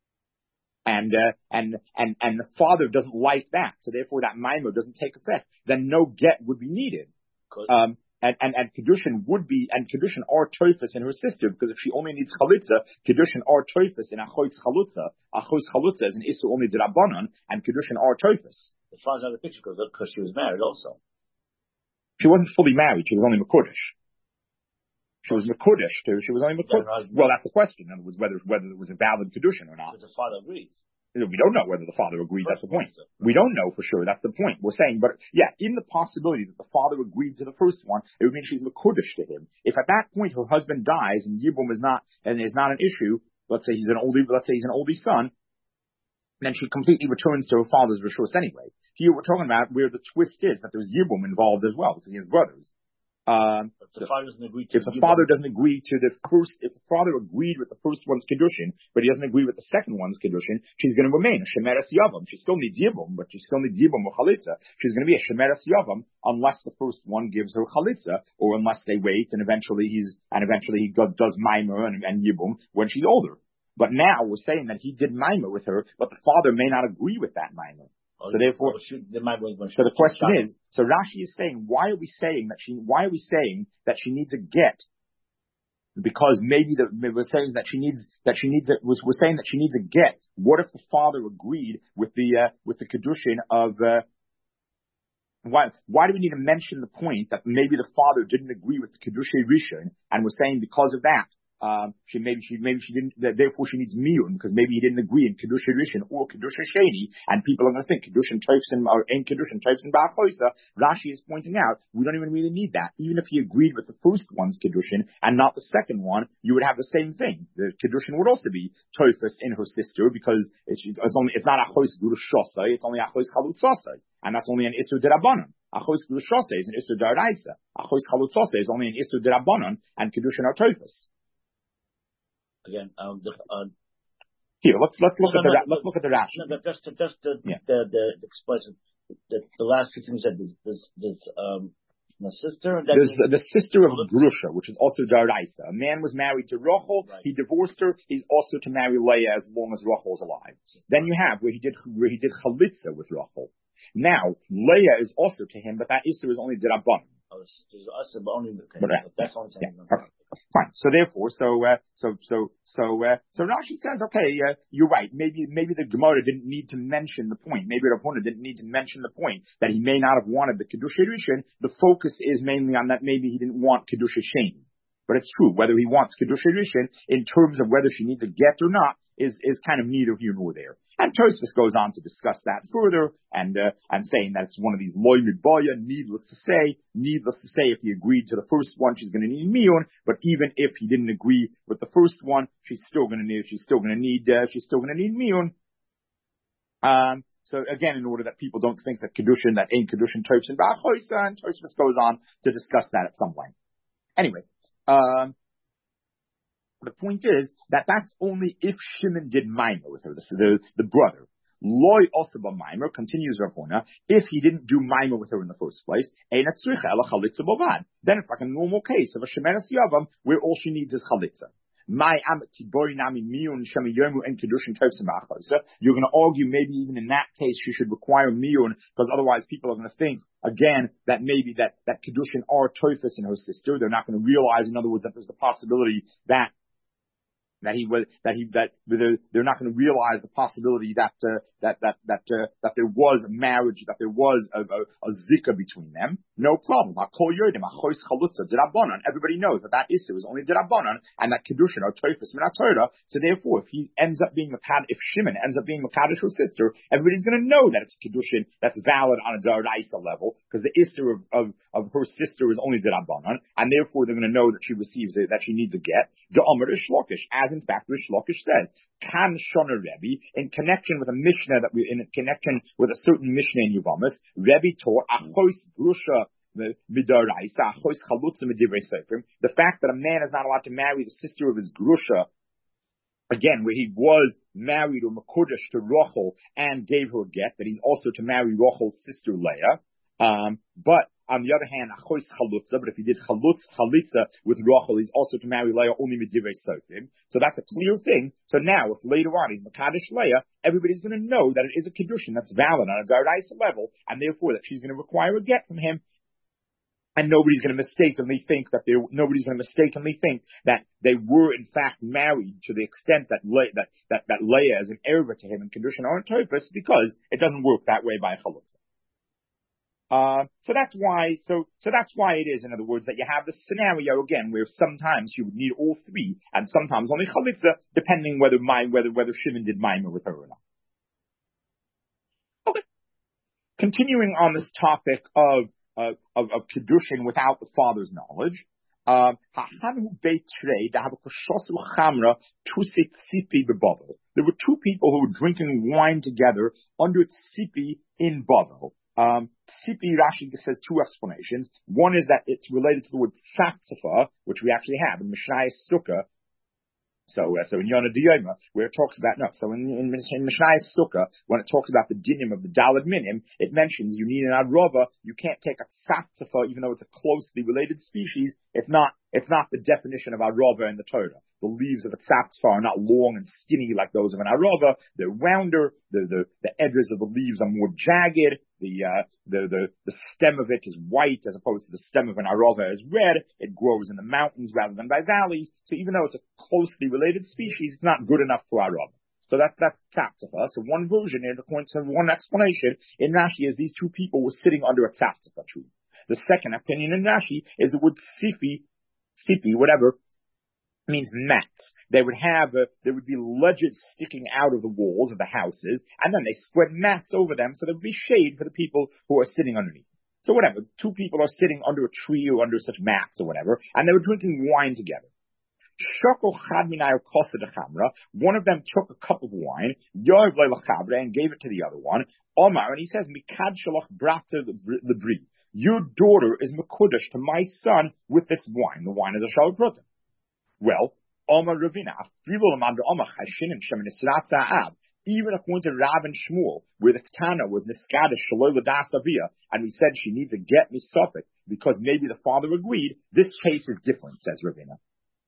and, uh, and, and, and the father doesn't like that, so therefore that mimer doesn't take effect, then no get would be needed. Um, And, and, and Kedushin would be, and Kedushin are toifus in her sister, because if she only needs chalitza, Kedushin are toifus in Achoitz chalutza. Achoitz chalutza is an issue only d'Rabbanan, and Kedushin are toifus. As far as the picture goes, because she was married also. She wasn't fully married, she was only Mekudesh. She was Mekudesh too, she was only Mekudesh. Well, that's the question, in other words, whether, whether it was a valid Kedushin or not. But the father agrees. We don't know whether the father agreed, that's the point. We don't know for sure, that's the point we're saying. But yeah, in the possibility that the father agreed to the first one, it would mean she's Mekudesh to him. If at that point her husband dies and Yibum is not, and is not an issue, let's say he's an oldie, let's say he's an oldie son, then she completely returns to her father's Rishus anyway. Here we're talking about where the twist is that there's Yibum involved as well, because he has brothers. Um, if the so father doesn't agree to if the father doesn't agree to the first, if the father agreed with the first one's kedushin, but he doesn't agree with the second one's kedushin, she's going to remain a shemeres yavam. She still needs yibum, but she still needs yibum or chalitza. She's going to be a shemeres yavam unless the first one gives her chalitza, or unless they wait and eventually he's and eventually he does maimer and, and yibum when she's older. But now we're saying that he did maimer with her, but the father may not agree with that maimer. So therefore, so the question is, so Rashi is saying, why are we saying that she, why are we saying that she needs a get? Because maybe the, we're saying that she needs, that she needs, a, we're saying that she needs a get. What if the father agreed with the, uh, with the kedushin of, uh, why, why do we need to mention the point that maybe the father didn't agree with the kedushin rishon, and we're saying because of that, Um, she maybe she maybe she didn't. Therefore, she needs miyun because maybe he didn't agree in kedusha rishon or kedusha sheni, and people are going to think kedushin toifsin or ain't kedushin toifsin ba'achoisa. Rashi is pointing out we don't even really need that. Even if he agreed with the first one's kedushin and not the second one, you would have the same thing. The kedushin would also be toifus in her sister because it's, it's only it's not achos gurushosai, it's only achos chalutzasai, and that's only an isur derabanan. Achos gurushosai is an isur deraisa. Achos chalutzasai is only an isur derabanan, and kedushin are toifus. Again, um, the, uh, here let's let's look no, at the no, let's look at the Rashi. No, just just the yeah. the the, the explanation. The, the last few things said there's there's um my sister. And there's the, the sister of Grusha, which is also Daraisa. A man was married to Rachel. Right. He divorced her. He's also to marry Leah as long as Rachel's alive. Then you have where he did where he did chalitza with Rachel. Now Leah is also to him, but that issue is only Dirabban. Oh, there's also but only okay. But, uh, that's only yeah. Okay. Fine. So therefore, so uh, so so so uh, so Rashi says, okay, uh, you're right. Maybe maybe the Gemara didn't need to mention the point. Maybe Rav Huna didn't need to mention the point that he may not have wanted the kedusha rishon. The focus is mainly on that maybe he didn't want kedusha sheni. But it's true whether he wants kedusha rishon in terms of whether she needs a get or not is is kind of neither here nor there. And Tosfos goes on to discuss that further, and uh, and saying that it's one of these loy midbaya, needless to say, needless to say, if he agreed to the first one, she's going to need miyun. But even if he didn't agree with the first one, she's still going to need, she's still going to need, uh, she's still going to need miyun. Um. So again, in order that people don't think that kedushin, that ain't kedushin toifsin ba'achoisa, and Tosfos goes on to discuss that at some length. Anyway, um. The point is that that's only if Shimon did maimer with her, the, the, the brother. Loy also ba maimer, continues Rav Huna, if he didn't do maimer with her in the first place, then it's like a normal case of a shemeres yavam where all she needs is chalitza. You're going to argue maybe even in that case she should require miyun because otherwise people are going to think again that maybe that that kedushin are toifus in her sister. They're not going to realize, in other words, that there's the possibility that that he was that he that they're, they're not going to realize the possibility that uh, that that that uh, that there was a marriage, that there was a, a, a zika between them. No problem. Everybody knows that that issue is only derabanan and that kedushin are toifus min haTorah. So therefore, if he ends up being makad, if Shimon ends up being makadosh her sister, everybody's going to know that it's kedushin that's valid on a daraisa level because the issue of, of of her sister is only derabanan, and therefore they're going to know that she receives it, that she needs a get. The Amar Rish Lakish, as in fact Rish Lakish says, Kan Shona Rebbe, in connection with a Mishnah that we, in connection with a certain Mishnah in Yuvamis, Rebbe taught Achos Grusha the fact that a man is not allowed to marry the sister of his grusha, again, where he was married or makudesh to Rachel and gave her a get, that he's also to marry Rachel's sister Leah. Um, but on the other hand, achois chalutza, but if he did chalutz, chalitza with Rachel, he's also to marry Leah only midivrei sofim. So that's a clear thing. So now, if later on he's makadosh Leah, everybody's going to know that it is a kedushin that's valid on a daraisa level, and therefore that she's going to require a get from him. And nobody's going to mistakenly think that they nobody's going to mistakenly think that they were in fact married to the extent that Le, that that that Leah is an erva to him in kedushin or in toifus, because it doesn't work that way by chalutza. Uh, so that's why. So so that's why it is, in other words, that you have this scenario again where sometimes you would need all three, and sometimes only chalitza, depending whether my whether whether Shimon did maimer with her or not. Okay. Continuing on this topic of. Uh, of, of kedushin without the father's knowledge. Uh, there were two people who were drinking wine together under tzipi in Bavel. Um, Tzipi, Rashi says two explanations. One is that it's related to the word tzaptzafa, which we actually have in Mishnah Sukkah. So, uh, so in Yonah Diyoma, where it talks about, no, so in, in, in Mishnah Sukkah, when it talks about the dinim of the Daled Minim, it mentions you need an Arova, you can't take a tzaptzafa, even though it's a closely related species. It's not, it's not the definition of Arova in the Torah. The leaves of a tzaptzafa are not long and skinny like those of an Arova. They're rounder. The, the, the edges of the leaves are more jagged. The, uh, the, the, the stem of it is white as opposed to the stem of an Arova is red. It grows in the mountains rather than by valleys. So even though it's a closely related species, it's not good enough for Arova. So that's, that's tzaptzafa. So one version, and according to one explanation in Rashi, is these two people were sitting under a tzaptzafa tree. The second opinion in Rashi is the word sifi, sifi, whatever, means mats. They would have, uh, there would be ledges sticking out of the walls of the houses, and then they spread mats over them so there would be shade for the people who are sitting underneath. So whatever, two people are sitting under a tree or under such mats or whatever, and they were drinking wine together. One of them took a cup of wine, and gave it to the other one. Omar, and he says, your daughter is mekudesh to my son with this wine. The wine is a shalom protein. Well, Omar Ravina, even according to Rav and Shmuel, where the Ketana was Niskadish Shaloi L'das Avia, and we said she needs to get me Suffolk because maybe the father agreed, this case is different, says Ravina.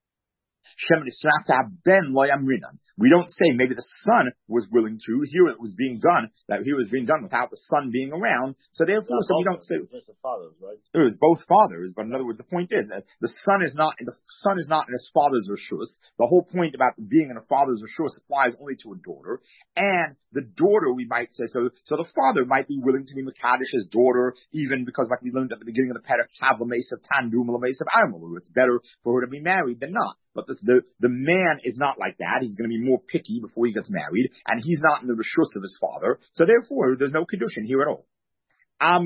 We don't say maybe the son was willing to. Here it was being done, that here was being done without the son being around. So therefore, so we don't say it was the fathers, right? It was both fathers, but in other words, the point is that the son is not the son is not in his father's reshus. The whole point about being in a father's reshus applies only to a daughter, and the daughter we might say so. So the father might be willing to be Makadish's daughter, even because, like we learned at the beginning of the Perek, Tav L'Mesav Tandum L'Mesav Armel, it's better for her to be married than not. But the, the the man is not like that. He's going to be more picky before he gets married, and he's not in the reshus of his father. So therefore, there's no kedushin here at all. But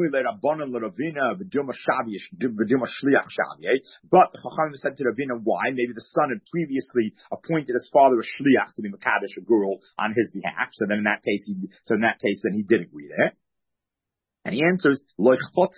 Chachamim said to Ravina, why? Maybe the son had previously appointed his father a shliach to be mekadesh a girl on his behalf. So then in that case, he, so in that case, then he did agree there. And he answers, the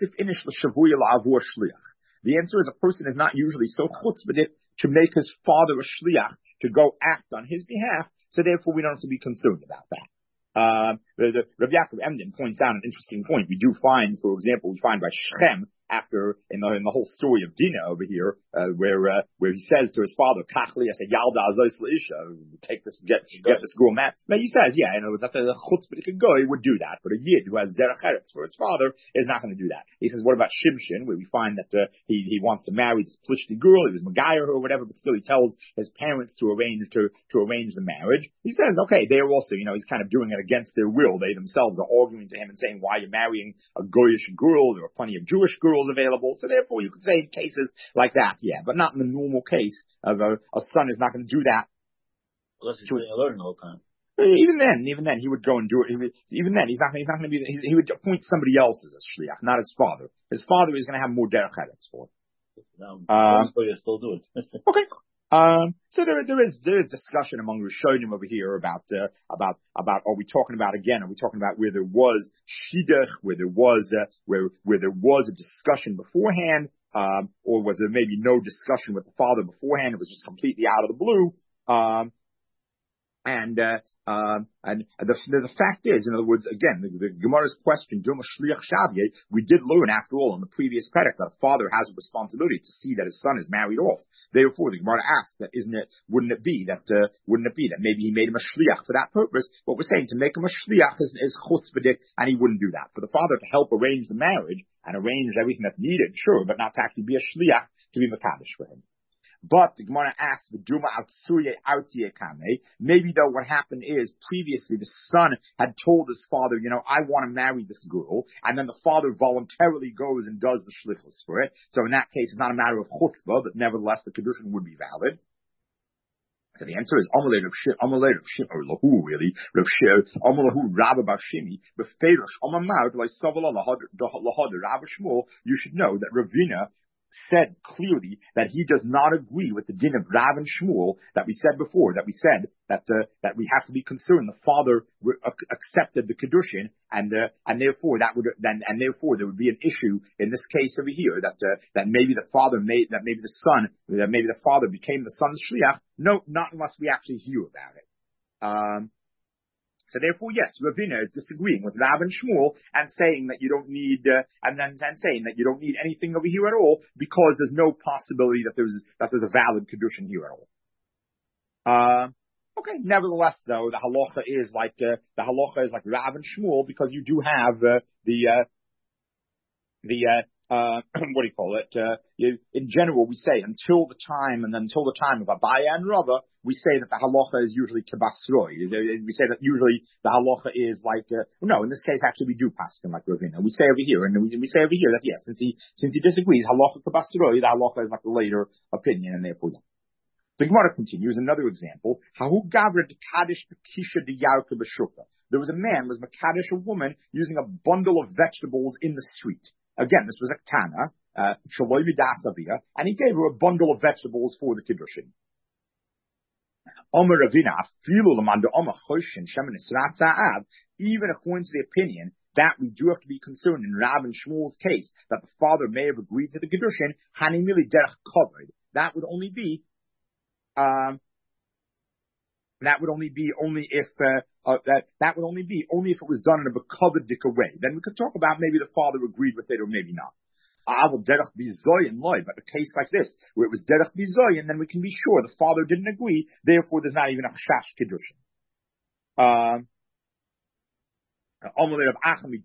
answer is a person is not usually so chutzpah to make his father a shliach to go act on his behalf. So therefore, we don't have to be concerned about that. Uh, the, the, Rav Yaakov Emden points out an interesting point. We do find, for example, we find by Shechem, after, in the, in the whole story of Dinah over here, uh, where, uh, where he says to his father, Kachli, I say, Yalda Azois L'isha, take this, get, get this girl mat. But he says, yeah, you know, that the chutzpah could go, he would do that. But a Yid who has derech eretz for his father is not going to do that. He says, what about Shimshon, where we find that, uh, he, he wants to marry this Plishti girl, he was Megayer or whatever, but still he tells his parents to arrange, to, to arrange the marriage. He says, okay, they're also, you know, he's kind of doing it against their will. They themselves are arguing to him and saying, why are you marrying a Goyish girl? There are plenty of Jewish girls available. So therefore, you could say in cases like that, yeah, but not in the normal case of a, a son is not going to do that. Unless he's going to learn the whole time. Even then, even then, he would go and do it. He would, even then, he's not. He's not going to be. He, he would appoint somebody else as a shliach, not his father. His father is going to have more derech eretz for it. Now, um, still do it. Okay. Um, so there, there is, there is discussion among Rishonim over here about, uh, about, about, are we talking about again, are we talking about where there was shidduch, where there was, uh, where, where there was a discussion beforehand, um, or was there maybe no discussion with the father beforehand? It was just completely out of the blue. Um, and, uh, Um, and the, the fact is, in other words, again, the, the Gemara's question, we did learn, after all, in the previous perek, that a father has a responsibility to see that his son is married off. Therefore, the Gemara asked that, isn't it, wouldn't it be that, uh, wouldn't it be that maybe he made him a shliach for that purpose? What we're saying, to make him a shliach is, is chutzpah, and he wouldn't do that. For the father to help arrange the marriage and arrange everything that's needed, sure, but not to actually be a shliach to be mekadosh for him. But the Gemara asks, maybe though what happened is previously the son had told his father, you know, I want to marry this girl, and then the father voluntarily goes and does the shlichus for it. So in that case, it's not a matter of chutzpah, but nevertheless the kedushin would be valid. So the answer is Amalei Rav Shimi, or Lahu really, Rav Shimi, Amalahu Rabba Bar Shimi, Befeirosh Amamar, like Savala Lahad Rabba Shmuel. You should know that Ravina said clearly that he does not agree with the din of Rav and Shmuel that we said before, that we said that uh, that we have to be concerned the father re- accepted the Kedushin, and uh, and therefore that would then and therefore there would be an issue in this case over here that uh, that maybe the father made that maybe the son that maybe the father became the son's shliach. No, not unless we actually hear about it. Um, So therefore, yes, Ravina is disagreeing with Rav and Shmuel and saying that you don't need, uh, and then and saying that you don't need anything over here at all because there's no possibility that there's that there's a valid kedushin here at all. Uh, okay. Nevertheless, though, the halacha is like uh, the halacha is like Rav and Shmuel because you do have uh, the uh, the uh, uh, what do you call it? Uh, you, in general, we say until the time and then until the time of Abaya and Rava, we say that the halacha is usually kibasroi. We say that usually the halacha is like, uh, no, in this case, actually we do paskin like Ravina. We say over here, and we, we say over here that yes, since he, since he disagrees, halacha kibasroi, the halacha is like a later opinion, and therefore, yeah. The Gemara continues, another example, Hahu Gavra de Kaddish Bekisha de Yarka Beshuka. There was a man who was Makadish a woman using a bundle of vegetables in the street. Again, this was a Tana, uh, Shaloi Midas Avia, and he gave her a bundle of vegetables for the Kiddushin. Omer Ravina, even according to the opinion that we do have to be concerned in Rav and Shmuel's case that the father may have agreed to the Kiddushin, Hanimili Derech covered. That would only be, um, that would only be only if, uh, uh, that, that would only be only if it was done in a bekavadika way. Then we could talk about maybe the father agreed with it or maybe not. But a case like this, where it was derech bizoyin, then we can be sure the father didn't agree, therefore there's not even a chashash kiddushin. Um, but Rav Achami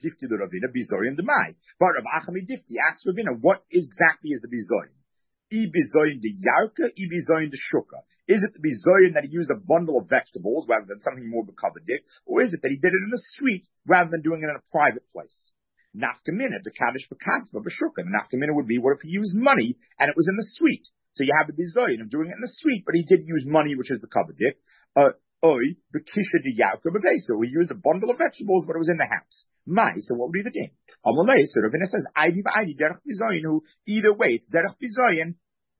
Difti asked Ravina, what exactly is the bizoyin? I bizoyin de yarka, I bizoyin de shuka. Is it the bizoyin that he used a bundle of vegetables rather than something more bekavadik, or is it that he did it in the street rather than doing it in a private place? Nafkamina, the Kaddish Bekasva, Beshuka. Nafkamina would be, what if he used money and it was in the street? So you have the bizoyin of doing it in the street, but he did use money, which is the kavadik. Uh, Oi, Bekisha de Yauka Bebeso. He used a bundle of vegetables, but it was in the house. Mai, so what would be the din? Amalei, so Ravina says, Aidi Ba'aidi, Derech Bizoyin, who either way, it's Derech Bizoyin,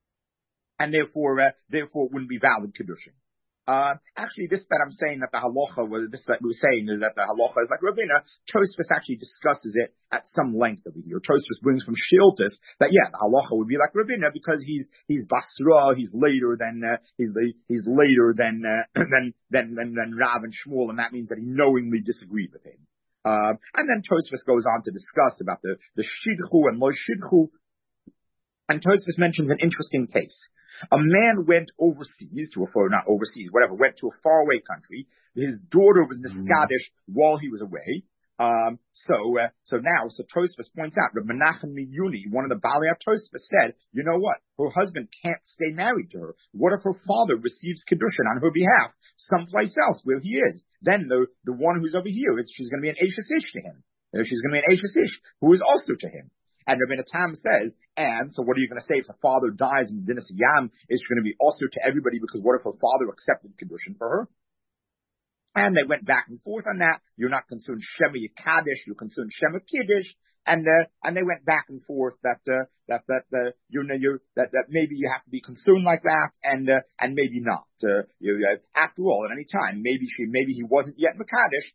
and therefore, uh, therefore it wouldn't be valid Kedushin. Uh, actually, this that I'm saying that the halacha was, this that we were saying is that the halacha is like Ravina. Tosfos actually discusses it at some length over here. Tosfos brings from Shiltis that yeah, the halacha would be like Ravina because he's he's Basra, he's later than uh, he's he's later than uh, than than than than Rav and Shmuel, and that means that he knowingly disagreed with him. Uh, and then Tosfos goes on to discuss about the the shidchu and lo shidchu, and Tosfos mentions an interesting case. A man went overseas to a far, not overseas, whatever, went to a faraway country. His daughter was Niskadish mm. while he was away. Um, so, uh, so now, so Tosfos points out, Reb Menachem Miyuni, one of the Balei Tosfos said, you know what? Her husband can't stay married to her. What if her father receives Kedushin on her behalf someplace else where he is? Then the, the one who's over here, she's going to be an Eishes Ish to him. She's going to be an Eishes Ish who is also to him. And Rabbeinu Tam says, and so what are you going to say if the father dies in the Dinas Yam? Is she going to be also to everybody because what if her father accepted Kedushin for her? And they went back and forth on that. You're not concerned Shema Yikadish, you're concerned Shema Kiddush, and uh, and they went back and forth that uh, that that uh, you know you that that maybe you have to be concerned like that, and uh, and maybe not. Uh, you, uh, after all, at any time, maybe she maybe he wasn't yet Mekadesh.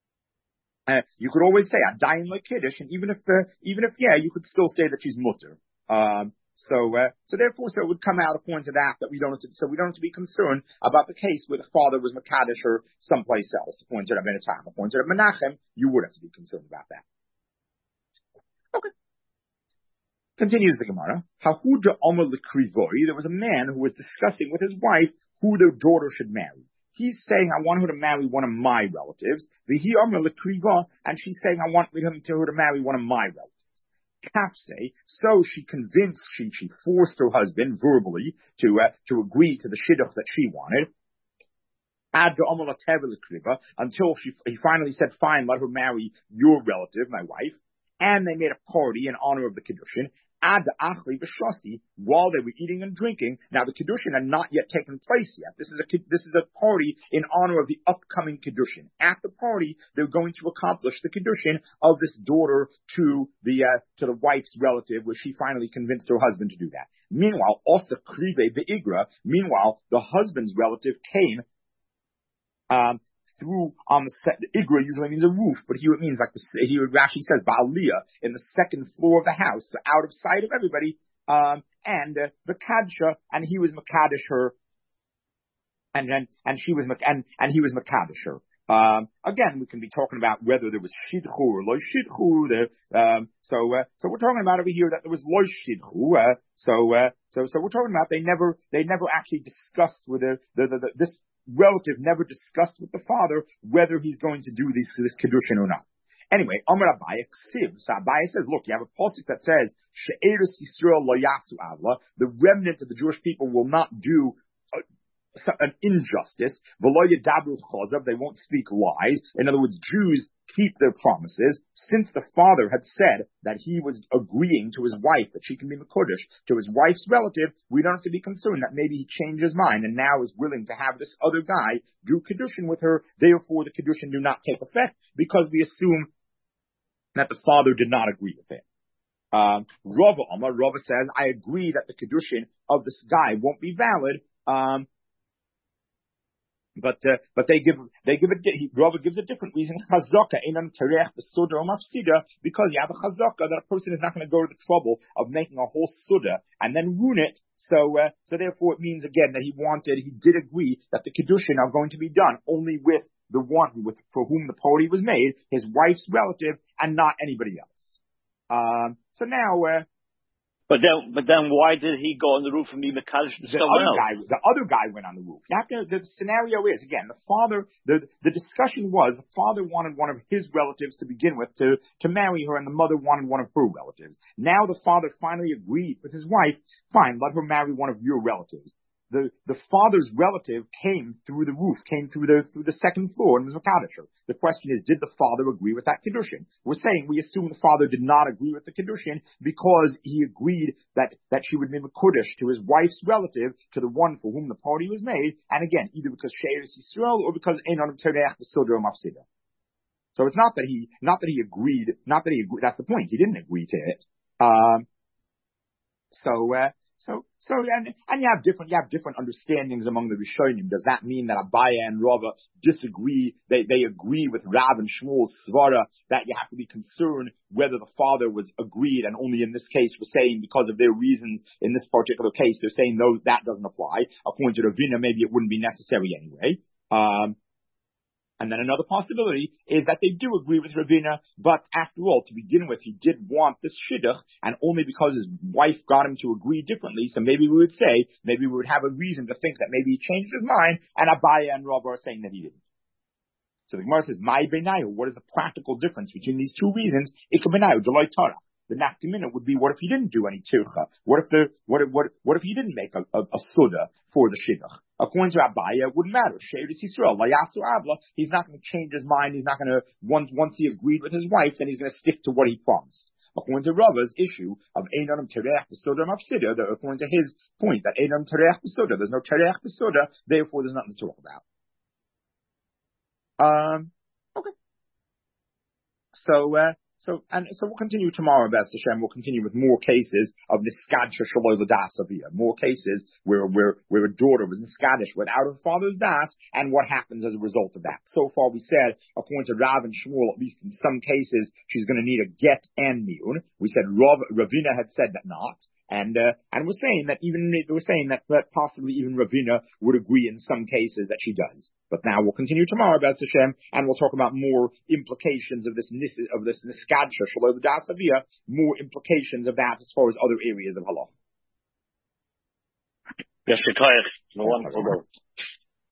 Uh, you could always say Adayin like Kiddush, and even if uh, even if yeah, you could still say that she's mutter. Um, so uh, so therefore, so it would come out according to that that we don't have to, so we don't have to be concerned about the case where the father was Mekadesh or someplace else. According to Rabbeinu Tam, according to Menachem, you would have to be concerned about that. Okay. Continues the Gemara. Hahuda Omer L'Krivori. There was a man who was discussing with his wife who their daughter should marry. He's saying, I want her to marry one of my relatives. And she's saying, I want him to her to marry one of my relatives. Kapse, so she convinced, she, she forced her husband verbally to, uh, to agree to the shidduch that she wanted. Until she, he finally said, fine, let her marry your relative, my wife. And they made a party in honor of the Kiddushin. Ad achri v'shasi, while they were eating and drinking. Now the Kiddushin had not yet taken place yet. This is a this is a party in honor of the upcoming Kiddushin. At the party, they're going to accomplish the Kiddushin of this daughter to the uh, to the wife's relative, where she finally convinced her husband to do that. Meanwhile, also krive be'igra. Meanwhile, the husband's relative came um, through on the set. Igra usually means a roof, but here it means like the here Rashi says ba'aliyah, in the second floor of the house, so out of sight of everybody. Um, and uh, the kadsha, and he was makadosh her, and and and she was and and he was makadosh her. Um, again, we can be talking about whether there was shidchu or lo shidchu. There, um, so, uh, so we're talking about over here that there was lo shidchu. Uh, so, uh, so, so we're talking about they never, they never actually discussed with the, the, the, the this relative never discussed with the father whether he's going to do this this kedushin or not. Anyway, Amar Abaye ksiv. So Abaye says, look, you have a pasuk that says she'eres Yisrael lo yasu avla. The remnant of the Jewish people will not do an injustice. They won't speak lies. In other words, Jews keep their promises. Since the father had said that he was agreeing to his wife that she can be Mekudesh to his wife's relative, we don't have to be concerned that maybe he changed his mind and now is willing to have this other guy do Kedushin with her. Therefore, the Kedushin do not take effect because we assume that the father did not agree with it. Um, Rava Amar, Rava says, I agree that the Kedushin of this guy won't be valid. Um, But uh, but they give they give a Rava gives a different reason. Chazaka inam terech b'suda or mafsida, because you have a chazaka that a person is not going to go to the trouble of making a whole suda and then ruin it. So uh, so therefore it means again that he wanted he did agree that the kedushin are going to be done only with the one with for whom the party was made, his wife's relative, and not anybody else. Um, so now. Uh, But then, but then, why did he go on the roof and be Mekadosh to the someone other else? guy, the other guy went on the roof. You have to, the scenario is, again, the father, the, the discussion was, the father wanted one of his relatives to begin with to, to marry her, and the mother wanted one of her relatives. Now the father finally agreed with his wife, fine, let her marry one of your relatives. The, the father's relative came through the roof, came through the, through the second floor and was Mekadosh. The question is, did the father agree with that Kiddushin? We're saying we assume the father did not agree with the Kiddushin because he agreed that, that she would be Mekudesh to his wife's relative, to the one for whom the party was made, and again, either because She'eres Yisrael or because Einon Terech B'Soda or Mafsida. So it's not that he, not that he agreed, not that he agreed, that's the point, he didn't agree to it. Um, so, uh, So, so, and, and you have different, you have different understandings among the Rishonim. Does that mean that Abaye and Rava disagree? They, they agree with Rav and Shmuel's svara that you have to be concerned whether the father was agreed, and only in this case we're saying because of their reasons in this particular case, they're saying no, that doesn't apply. According to Ravina, maybe it wouldn't be necessary anyway. Um, And then another possibility is that they do agree with Ravina, but after all, to begin with, he did want this shidduch, and only because his wife got him to agree differently, so maybe we would say, maybe we would have a reason to think that maybe he changed his mind, and Abaye and Rav are saying that he didn't. So the Gemara says, Mai benayu, what is the practical difference between these two reasons? Ikka benayu, Deloy Torah. The nafkamina would be, what if he didn't do any tircha? What if the, what if, what, what if he didn't make a, a, a suda for the shidduch? According to Abaye, it wouldn't matter. She'eres Yisrael, la yasu avla. He's not going to change his mind. He's not going to, once, once he agreed with his wife, then he's going to stick to what he promised. According to Rava's issue of Einon Terech B'Soda Mafsida, according to his point that Einon Terech B'Soda, there's no Terech B'Soda, therefore there's nothing to talk about. Um, okay. So, uh, So, and so we'll continue tomorrow, B'ez Hashem. We'll continue with more cases of Niskadsha Shaloi L'das Aviyah. More cases where, where, where a daughter was Niskadish without her father's das, and what happens as a result of that. So far we said, according to Rav and Shmuel, at least in some cases, she's going to need a get and miyun. We said Rav, Ravina had said that not. And, uh, and we're saying that even, we're saying that, that possibly even Ravina would agree in some cases that she does. But now we'll continue tomorrow, B'ez Hashem, and we'll talk about more implications of this, of this Niskadsha, Shaloi L'das Aviyah, more implications of that as far as other areas of halach. Yes, Shekayach. No one will go.